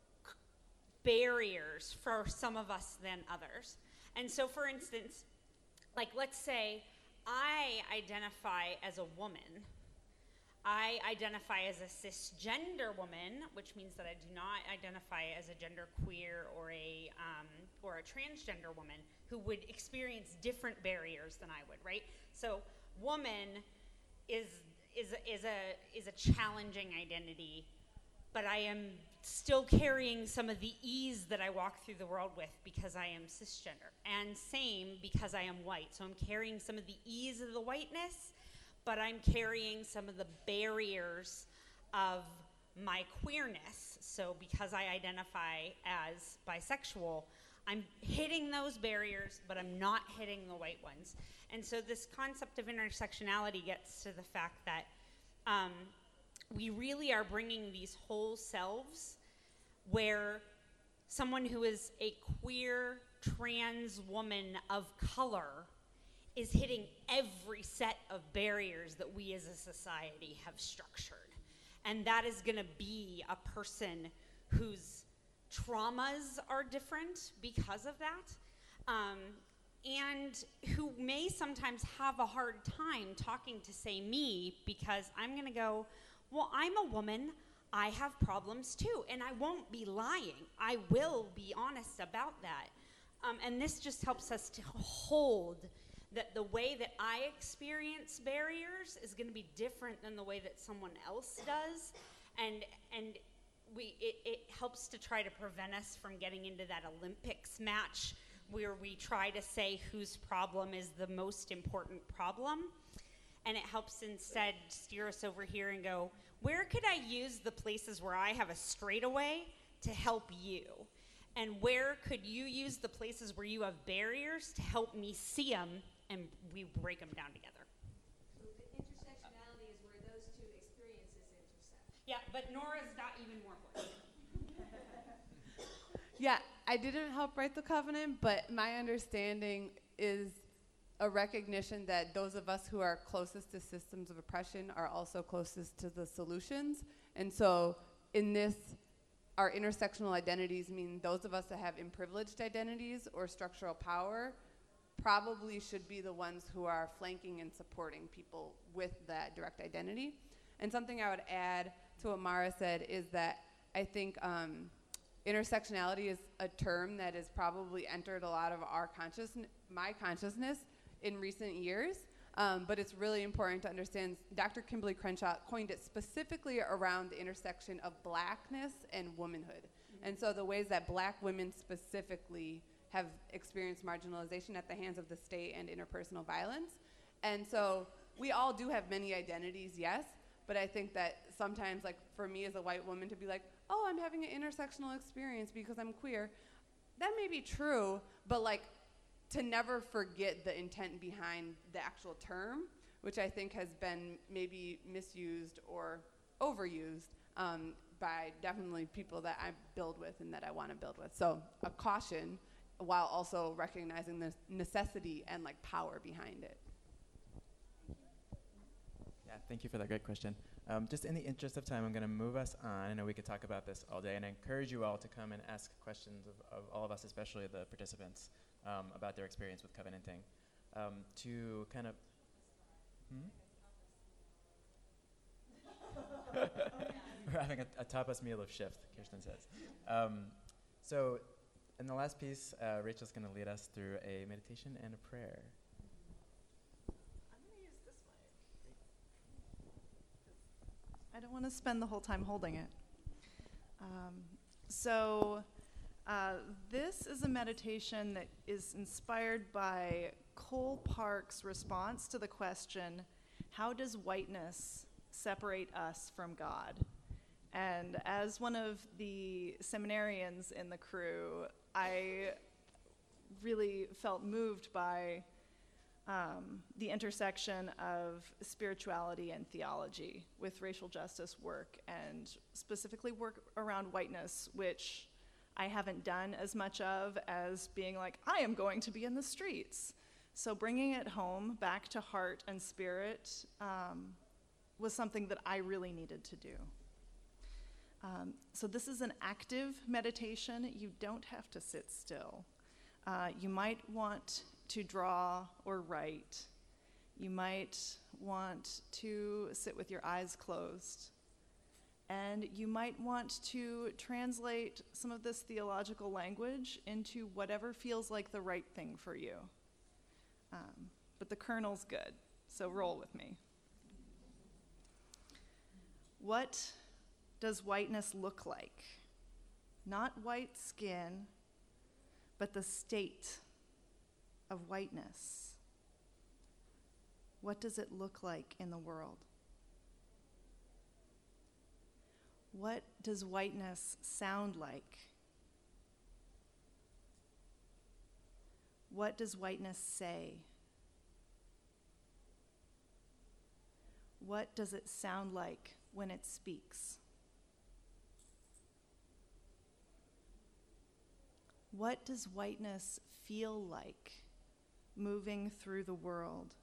barriers for some of us than others. And so, for instance, let's say I identify as a woman. I identify as a cisgender woman, which means that I do not identify as a genderqueer or a transgender woman who would experience different barriers than I would, right? So, woman is a challenging identity, but I am still carrying some of the ease that I walk through the world with because I am cisgender. And same because I am white. So I'm carrying some of the ease of the whiteness, but I'm carrying some of the barriers of my queerness. So because I identify as bisexual, I'm hitting those barriers, but I'm not hitting the white ones. And so this concept of intersectionality gets to the fact that we really are bringing these whole selves where someone who is a queer trans woman of color is hitting every set of barriers that we as a society have structured. And that is going to be a person whose traumas are different because of that, and who may sometimes have a hard time talking to, say, me, because I'm going to go, well, I'm a woman, I have problems too, and I won't be lying. I will be honest about that. And this just helps us to hold that the way that I experience barriers is going to be different than the way that someone else does, and it helps to try to prevent us from getting into that Olympics match where we try to say whose problem is the most important problem. And it helps instead steer us over here and go, where could I use the places where I have a straightaway to help you? And where could you use the places where you have barriers to help me see them, and we break them down together? So the intersectionality is where those two experiences intersect. Yeah, but Nora's got even more important. Yeah, I didn't help write the covenant, but my understanding is a recognition that those of us who are closest to systems of oppression are also closest to the solutions. And so in this, our intersectional identities mean those of us that have imprivileged identities or structural power probably should be the ones who are flanking and supporting people with that direct identity. And something I would add to what Mara said is that I think intersectionality is a term that has probably entered a lot of my consciousness in recent years, but it's really important to understand Dr. Kimberly Crenshaw coined it specifically around the intersection of blackness and womanhood. Mm-hmm. And so the ways that black women specifically have experienced marginalization at the hands of the state and interpersonal violence. And so we all do have many identities, yes, but I think that sometimes, like for me as a white woman to be like, oh, I'm having an intersectional experience because I'm queer, that may be true, but like to never forget the intent behind the actual term, which I think has been maybe misused or overused by definitely people that I build with and that I want to build with. So a caution while also recognizing the necessity and like power behind it. Yeah, thank you for that great question. Just in the interest of time, I'm going to move us on. I know we could talk about this all day, and I encourage you all to come and ask questions of all of us, especially the participants, about their experience with covenanting. To kind of... We're having a tapas meal of shift, Kirsten says. So in the last piece, Rachel's going to lead us through a meditation and a prayer. I don't want to spend the whole time holding it. This is a meditation that is inspired by Cole Park's response to the question, how does whiteness separate us from God? And as one of the seminarians in the crew, I really felt moved by the intersection of spirituality and theology with racial justice work, and specifically work around whiteness, which I haven't done as much of as being like, I am going to be in the streets. So bringing it home back to heart and spirit was something that I really needed to do. So this is an active meditation. You don't have to sit still. You might want to draw or write. You might want to sit with your eyes closed. And you might want to translate some of this theological language into whatever feels like the right thing for you. But the kernel's good, so roll with me. What does whiteness look like? Not white skin, but the state of whiteness. What does it look like in the world? What does whiteness sound like? What does whiteness say? What does it sound like when it speaks? What does whiteness feel like moving through the world?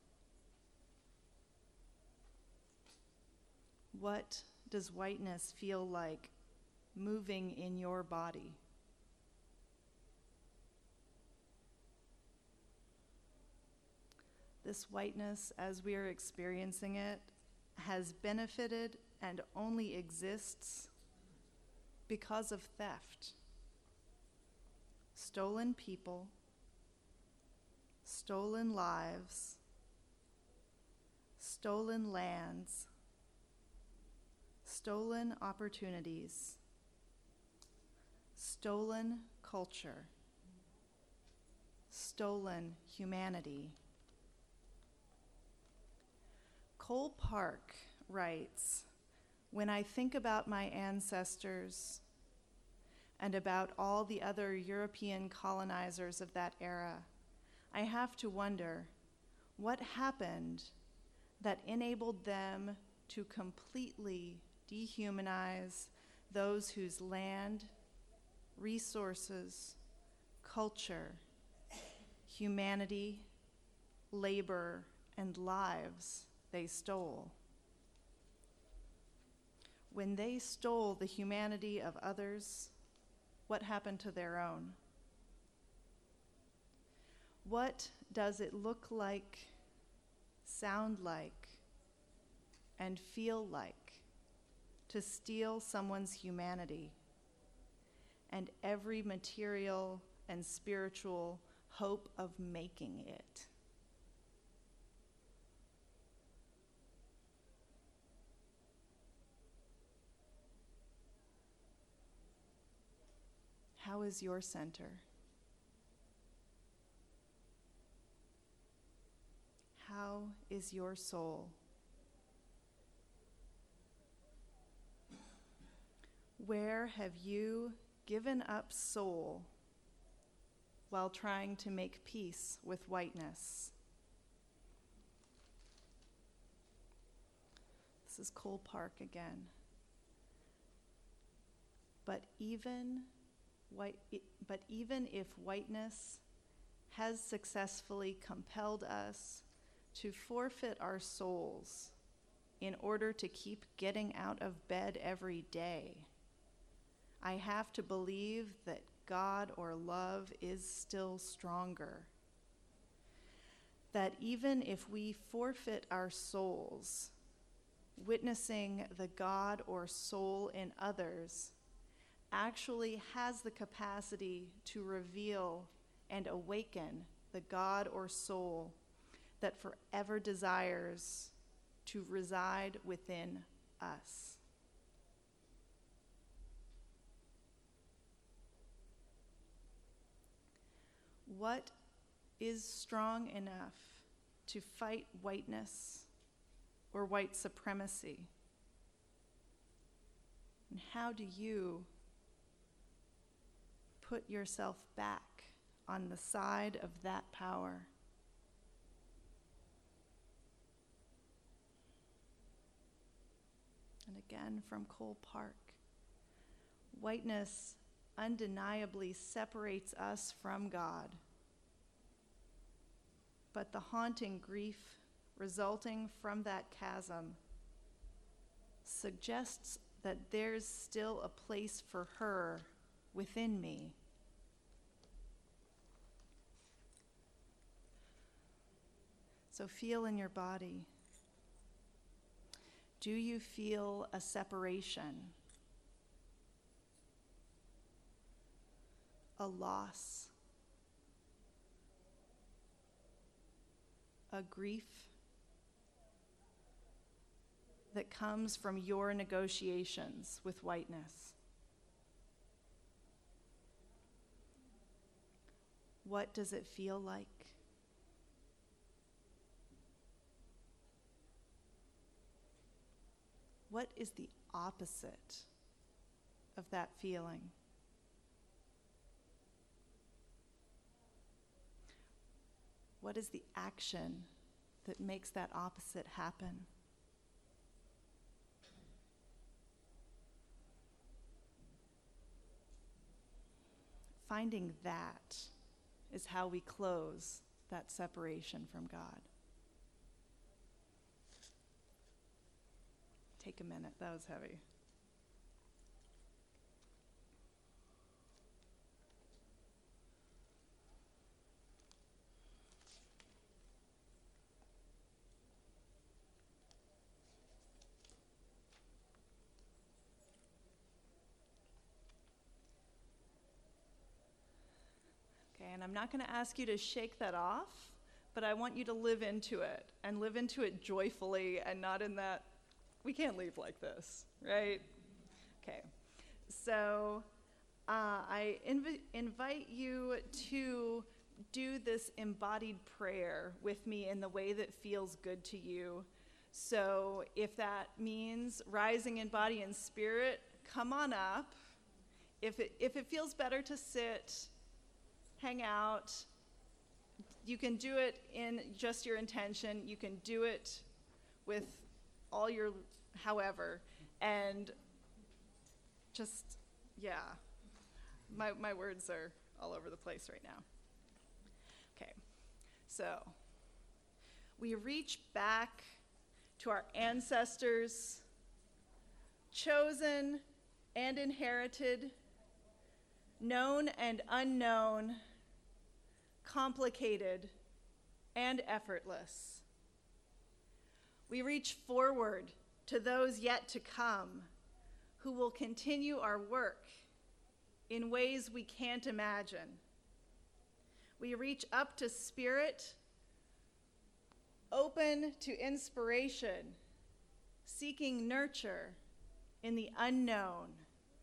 What does whiteness feel like moving in your body? This whiteness, as we are experiencing it, has benefited and only exists because of theft. Stolen people, stolen lives, stolen lands, stolen opportunities, stolen culture, stolen humanity. Cole Park writes, "When I think about my ancestors and about all the other European colonizers of that era, I have to wonder what happened that enabled them to completely dehumanize those whose land, resources, culture, humanity, labor, and lives they stole. When they stole the humanity of others, what happened to their own? What does it look like, sound like, and feel like to steal someone's humanity and every material and spiritual hope of making it? How is your center? How is your soul? Where have you given up soul while trying to make peace with whiteness? This is Cole Park again. But even if whiteness has successfully compelled us to forfeit our souls in order to keep getting out of bed every day, I have to believe that God or love is still stronger. That even if we forfeit our souls, witnessing the God or soul in others actually has the capacity to reveal and awaken the God or soul that forever desires to reside within us. What is strong enough to fight whiteness or white supremacy? And how do you put yourself back on the side of that power? And again from Cole Park, whiteness undeniably separates us from God. But the haunting grief resulting from that chasm suggests that there's still a place for her within me. So feel in your body. Do you feel a separation? A loss? A grief that comes from your negotiations with whiteness? What does it feel like? What is the opposite of that feeling? What is the action that makes that opposite happen? Finding that is how we close that separation from God. Take a minute, that was heavy. Okay, and I'm not going to ask you to shake that off, but I want you to live into it, and live into it joyfully, and not in that, we can't leave like this, right? Okay, so I invite you to do this embodied prayer with me in the way that feels good to you. So if that means rising in body and spirit, come on up. If it feels better to sit, hang out, you can do it in just your intention. You can do it with all your however, and just, yeah, my words are all over the place right now. Okay, so we reach back to our ancestors, chosen and inherited, known and unknown, complicated and effortless. We reach forward to those yet to come who will continue our work in ways we can't imagine. We reach up to spirit, open to inspiration, seeking nurture in the unknown.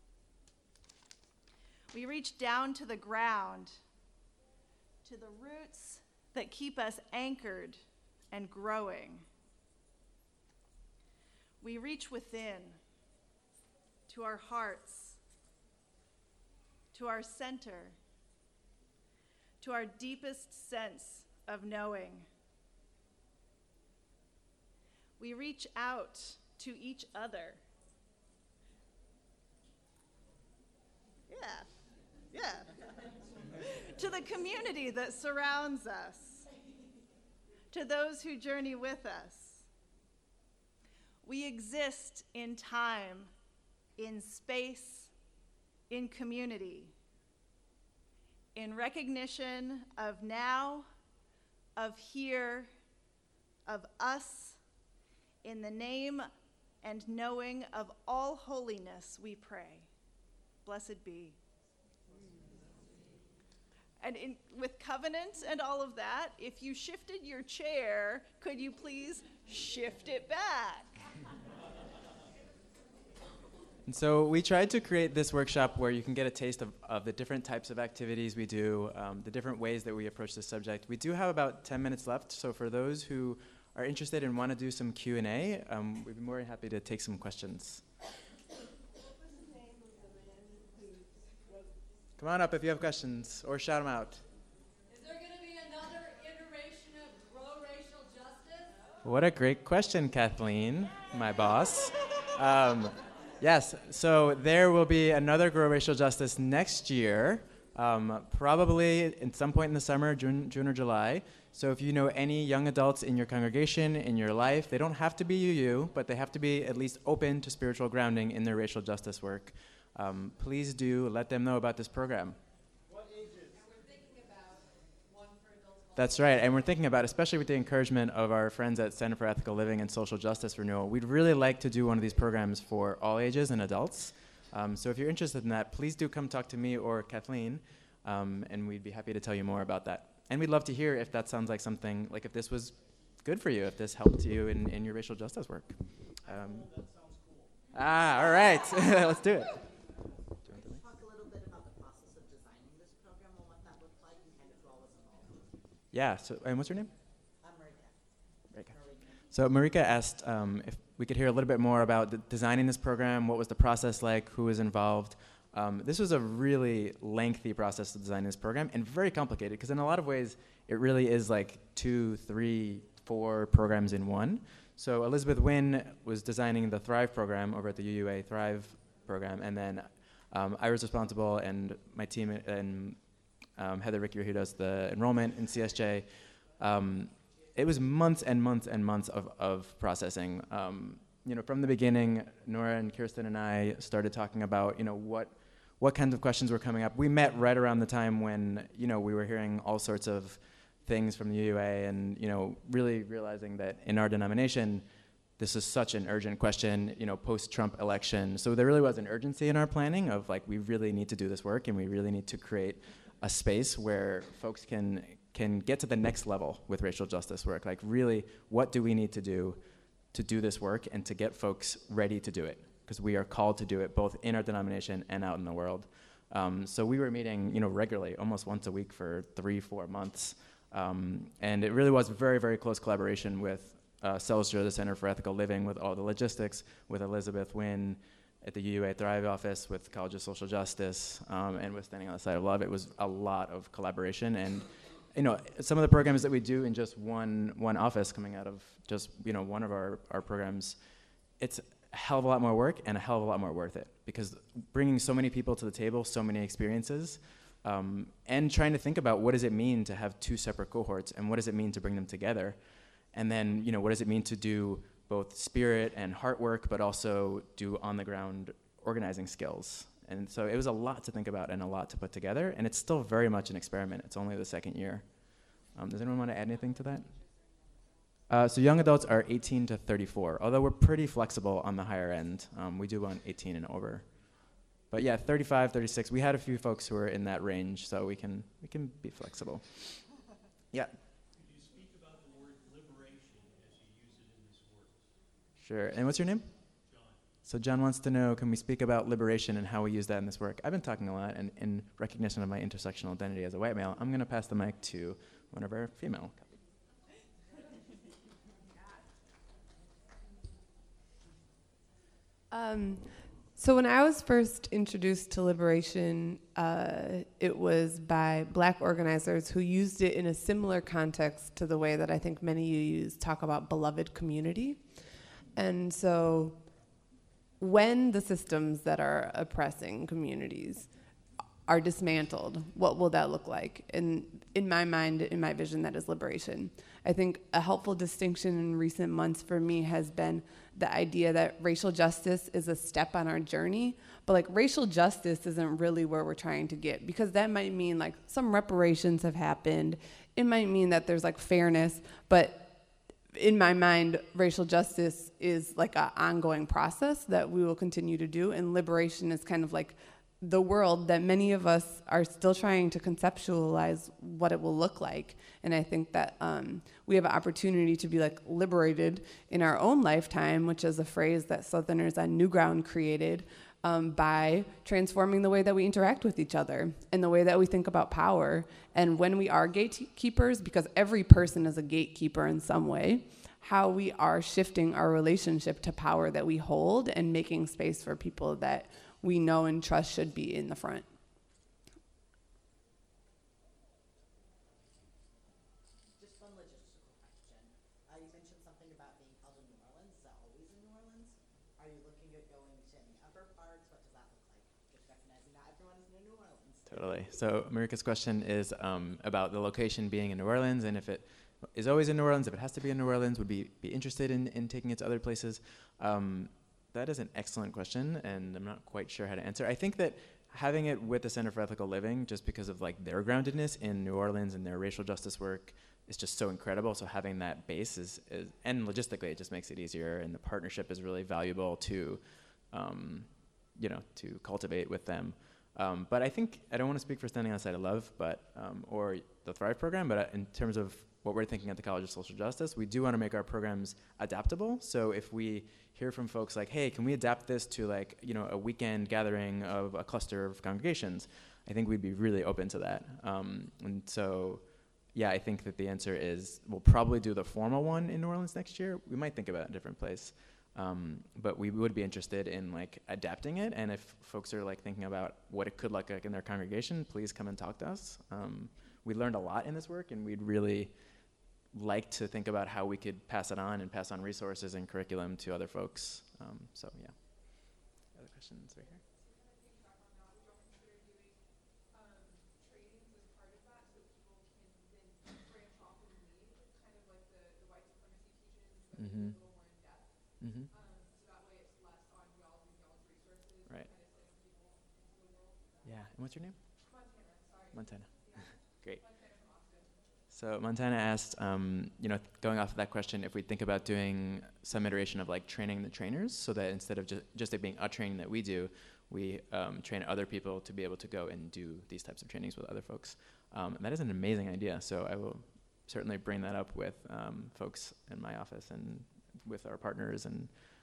We reach down to the ground, to the roots that keep us anchored and growing. We reach within, to our hearts, to our center, to our deepest sense of knowing. We reach out to each other. Yeah. To the community that surrounds us, to those who journey with us. We exist in time, in space, in community, in recognition of now, of here, of us, in the name and knowing of all holiness we pray. Blessed be. And with covenant and all of that, if you shifted your chair, could you please shift it back? And so we tried to create this workshop where you can get a taste of the different types of activities we do, the different ways that we approach the subject. We do have about 10 minutes left, so for those who are interested and want to do some Q&A, we'd be more than happy to take some questions. Come on up if you have questions, or shout them out. Is there going to be another iteration of Grow Racial Justice? What a great question, Kathleen, my boss. Yes, so there will be another Grow Racial Justice next year, probably in some point in the summer, June or July. So if you know any young adults in your congregation, in your life, they don't have to be UU, but they have to be at least open to spiritual grounding in their racial justice work. Please do let them know about this program. That's right, and we're thinking about, especially with the encouragement of our friends at Center for Ethical Living and Social Justice Renewal, we'd really like to do one of these programs for all ages and adults. So if you're interested in that, please do come talk to me or Kathleen, and we'd be happy to tell you more about that. And we'd love to hear if that sounds like something, like if this was good for you, if this helped you in your racial justice work. That sounds cool. All right, let's do it. Talk a little bit about the process of designing this program and what that looked like and kind of who all was involved. Yeah, so, and what's your name? Marika. So Marika asked if we could hear a little bit more about designing this program, what was the process like, who was involved. This was a really lengthy process of designing this program and very complicated because in a lot of ways it really is like 2, 3, 4 programs in one. So Elizabeth Wynn was designing the Thrive program over at the UUA Thrive program, and then I was responsible, and my team and Heather Ricker, who does the enrollment in CSJ. It was months and months and months of processing. From the beginning, Nora and Kirsten and I started talking about, what kinds of questions were coming up. We met right around the time when, we were hearing all sorts of things from the UUA and, really realizing that in our denomination, this is such an urgent question, post-Trump election. So there really was an urgency in our planning of like, we really need to do this work and we really need to create a space where folks can get to the next level with racial justice work. Like really, what do we need to do this work and to get folks ready to do it? Because we are called to do it both in our denomination and out in the world. So we were meeting, regularly, almost once a week for 3-4 months. And it really was very, very close collaboration with CELSJA, the Center for Ethical Living, with all the logistics, with Elizabeth Wynn at the UUA Thrive office, with the College of Social Justice, and with Standing on the Side of Love. It was a lot of collaboration. And some of the programs that we do in just one office coming out of just, one of our programs, it's a hell of a lot more work and a hell of a lot more worth it, because bringing so many people to the table, so many experiences, and trying to think about what does it mean to have 2 separate cohorts and what does it mean to bring them together, and then what does it mean to do both spirit and heart work, but also do on the ground organizing skills. And so it was a lot to think about and a lot to put together, and it's still very much an experiment. It's only the 2nd year. Does anyone want to add anything to that? So young adults are 18 to 34, although we're pretty flexible on the higher end. We do want 18 and over. But yeah, 35, 36, we had a few folks who were in that range, so we can be flexible. Yeah. Could you speak about the word liberation as you use it in this work? Sure. And what's your name? John. So John wants to know, can we speak about liberation and how we use that in this work? I've been talking a lot, and in recognition of my intersectional identity as a white male, I'm going to pass the mic to one of our female. So when I was first introduced to liberation, it was by Black organizers who used it in a similar context to the way that I think many UUs talk about beloved community. And so when the systems that are oppressing communities are dismantled, what will that look like? And in my mind, in my vision, that is liberation. I think a helpful distinction in recent months for me has been the idea that racial justice is a step on our journey, but like racial justice isn't really where we're trying to get, because that might mean like some reparations have happened. It might mean that there's like fairness, but in my mind, racial justice is like an ongoing process that we will continue to do, and liberation is kind of like the world that many of us are still trying to conceptualize what it will look like. And I think that we have an opportunity to be like liberated in our own lifetime, which is a phrase that Southerners on New Ground created, by transforming the way that we interact with each other and the way that we think about power. And when we are gatekeepers, because every person is a gatekeeper in some way, how we are shifting our relationship to power that we hold and making space for people that we know and trust should be in the front. Just one logistical question. You mentioned something about being held in New Orleans. Is that always in New Orleans? Are you looking at going to any other parts? What does that look like? Just recognizing not everyone is in New Orleans. Totally. So Marika's question is about the location being in New Orleans, and if it is always in New Orleans, if it has to be in New Orleans, would be interested in taking it to other places? That is an excellent question, and I'm not quite sure how to answer. I think that having it with the Center for Ethical Living, just because of like their groundedness in New Orleans and their racial justice work, is just so incredible. So having that base is and logistically it just makes it easier, and the partnership is really valuable to, to cultivate with them. But I think I don't want to speak for Standing on the Side of Love, but or the Thrive program. But in terms of what we're thinking at the College of Social Justice, we do want to make our programs adaptable. So if we hear from folks like, hey, can we adapt this to like, a weekend gathering of a cluster of congregations, I think we'd be really open to that. And so, yeah, I think that the answer is we'll probably do the formal one in New Orleans next year. We might think about a different place. But we would be interested in like adapting it. And if folks are like thinking about what it could look like in their congregation, please come and talk to us. We learned a lot in this work, and we'd really like to think about how we could pass it on and pass on resources and curriculum to other folks. So yeah. Other questions right here? Mm-hmm. Mm-hmm. So that way it's less on y'all's resources. Right. Kind of sending people into the world. Yeah. And what's your name? Montana, sorry. Montana. Yeah. Great. Montana from Austin. So Montana asked, going off of that question, if we think about doing some iteration of like training the trainers, so that instead of just it being a training that we do, we train other people to be able to go and do these types of trainings with other folks. And that is an amazing idea. So I will certainly bring that up with folks in my office and with our partners, and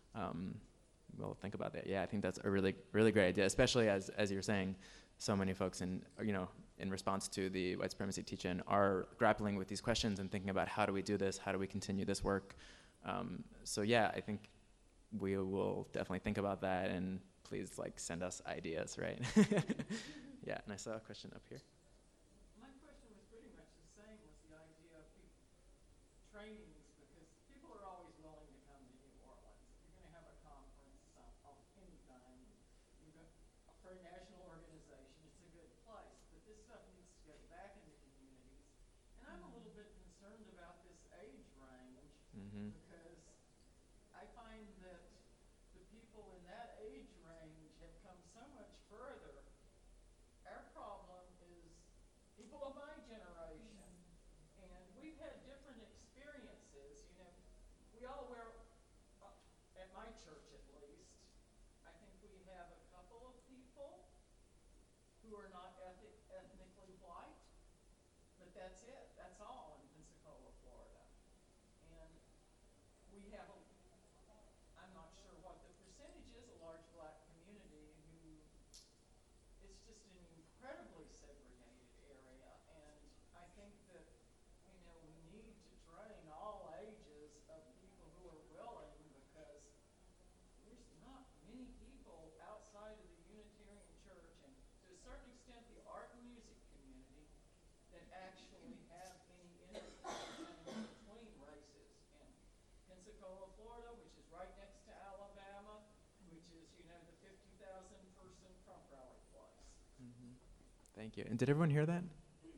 we'll think about that. Yeah, I think that's a really, really great idea, especially as you're saying, so many folks in response to the white supremacy teach-in are grappling with these questions and thinking about how do we do this, how do we continue this work. So yeah, I think we will definitely think about that, and please like send us ideas, right? Yeah, and I saw a question up here. My question was pretty much the same, was the idea of trainings, because people are always willing to come to New Orleans. If you're going to have a conference of any kind, for a national organization, it's a good place. But this stuff needs to go back into communities. And I'm a little bit concerned about this age range, because I find that the people in that age range have come so much further. Our problem is people of my generation, and we've had different experiences. We all wear, at my church at least, I think we have a couple of people who are not ethnically white, but that's it. That's all in Pensacola, Florida. And we have I'm not sure what the percentage is, a large black community who, it's just an incredibly segregated area. And I think that, we need to train all ages of people who are willing, because there's not many people outside of the Unitarian Church, and to a certain extent the art and music community, that actually have any interconnection between races. And Pensacola, Florida, which is right next to Alabama, which is, the 50,000 person Trump rally place. Thank you. And did everyone hear that?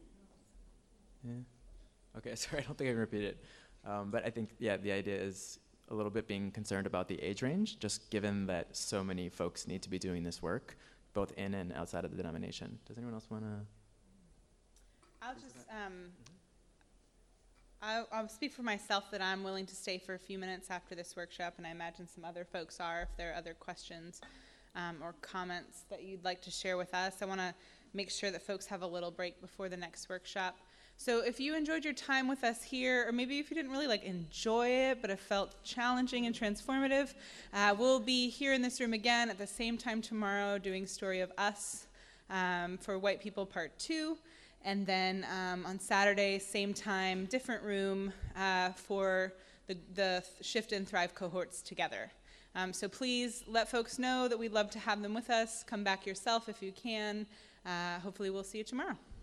Yeah. Okay, sorry, I don't think I can repeat it. But I think, yeah, the idea is a little bit being concerned about the age range, just given that so many folks need to be doing this work, both in and outside of the denomination. Does anyone else want to? I'll just, I'll speak for myself that I'm willing to stay for a few minutes after this workshop, and I imagine some other folks are, if there are other questions or comments that you'd like to share with us. I want to make sure that folks have a little break before the next workshop. So if you enjoyed your time with us here, or maybe if you didn't really enjoy it, but it felt challenging and transformative, we'll be here in this room again at the same time tomorrow doing Story of Us for White People Part 2. And then on Saturday, same time, different room for the Shift and Thrive cohorts together. So please let folks know that we'd love to have them with us. Come back yourself if you can. Hopefully we'll see you tomorrow.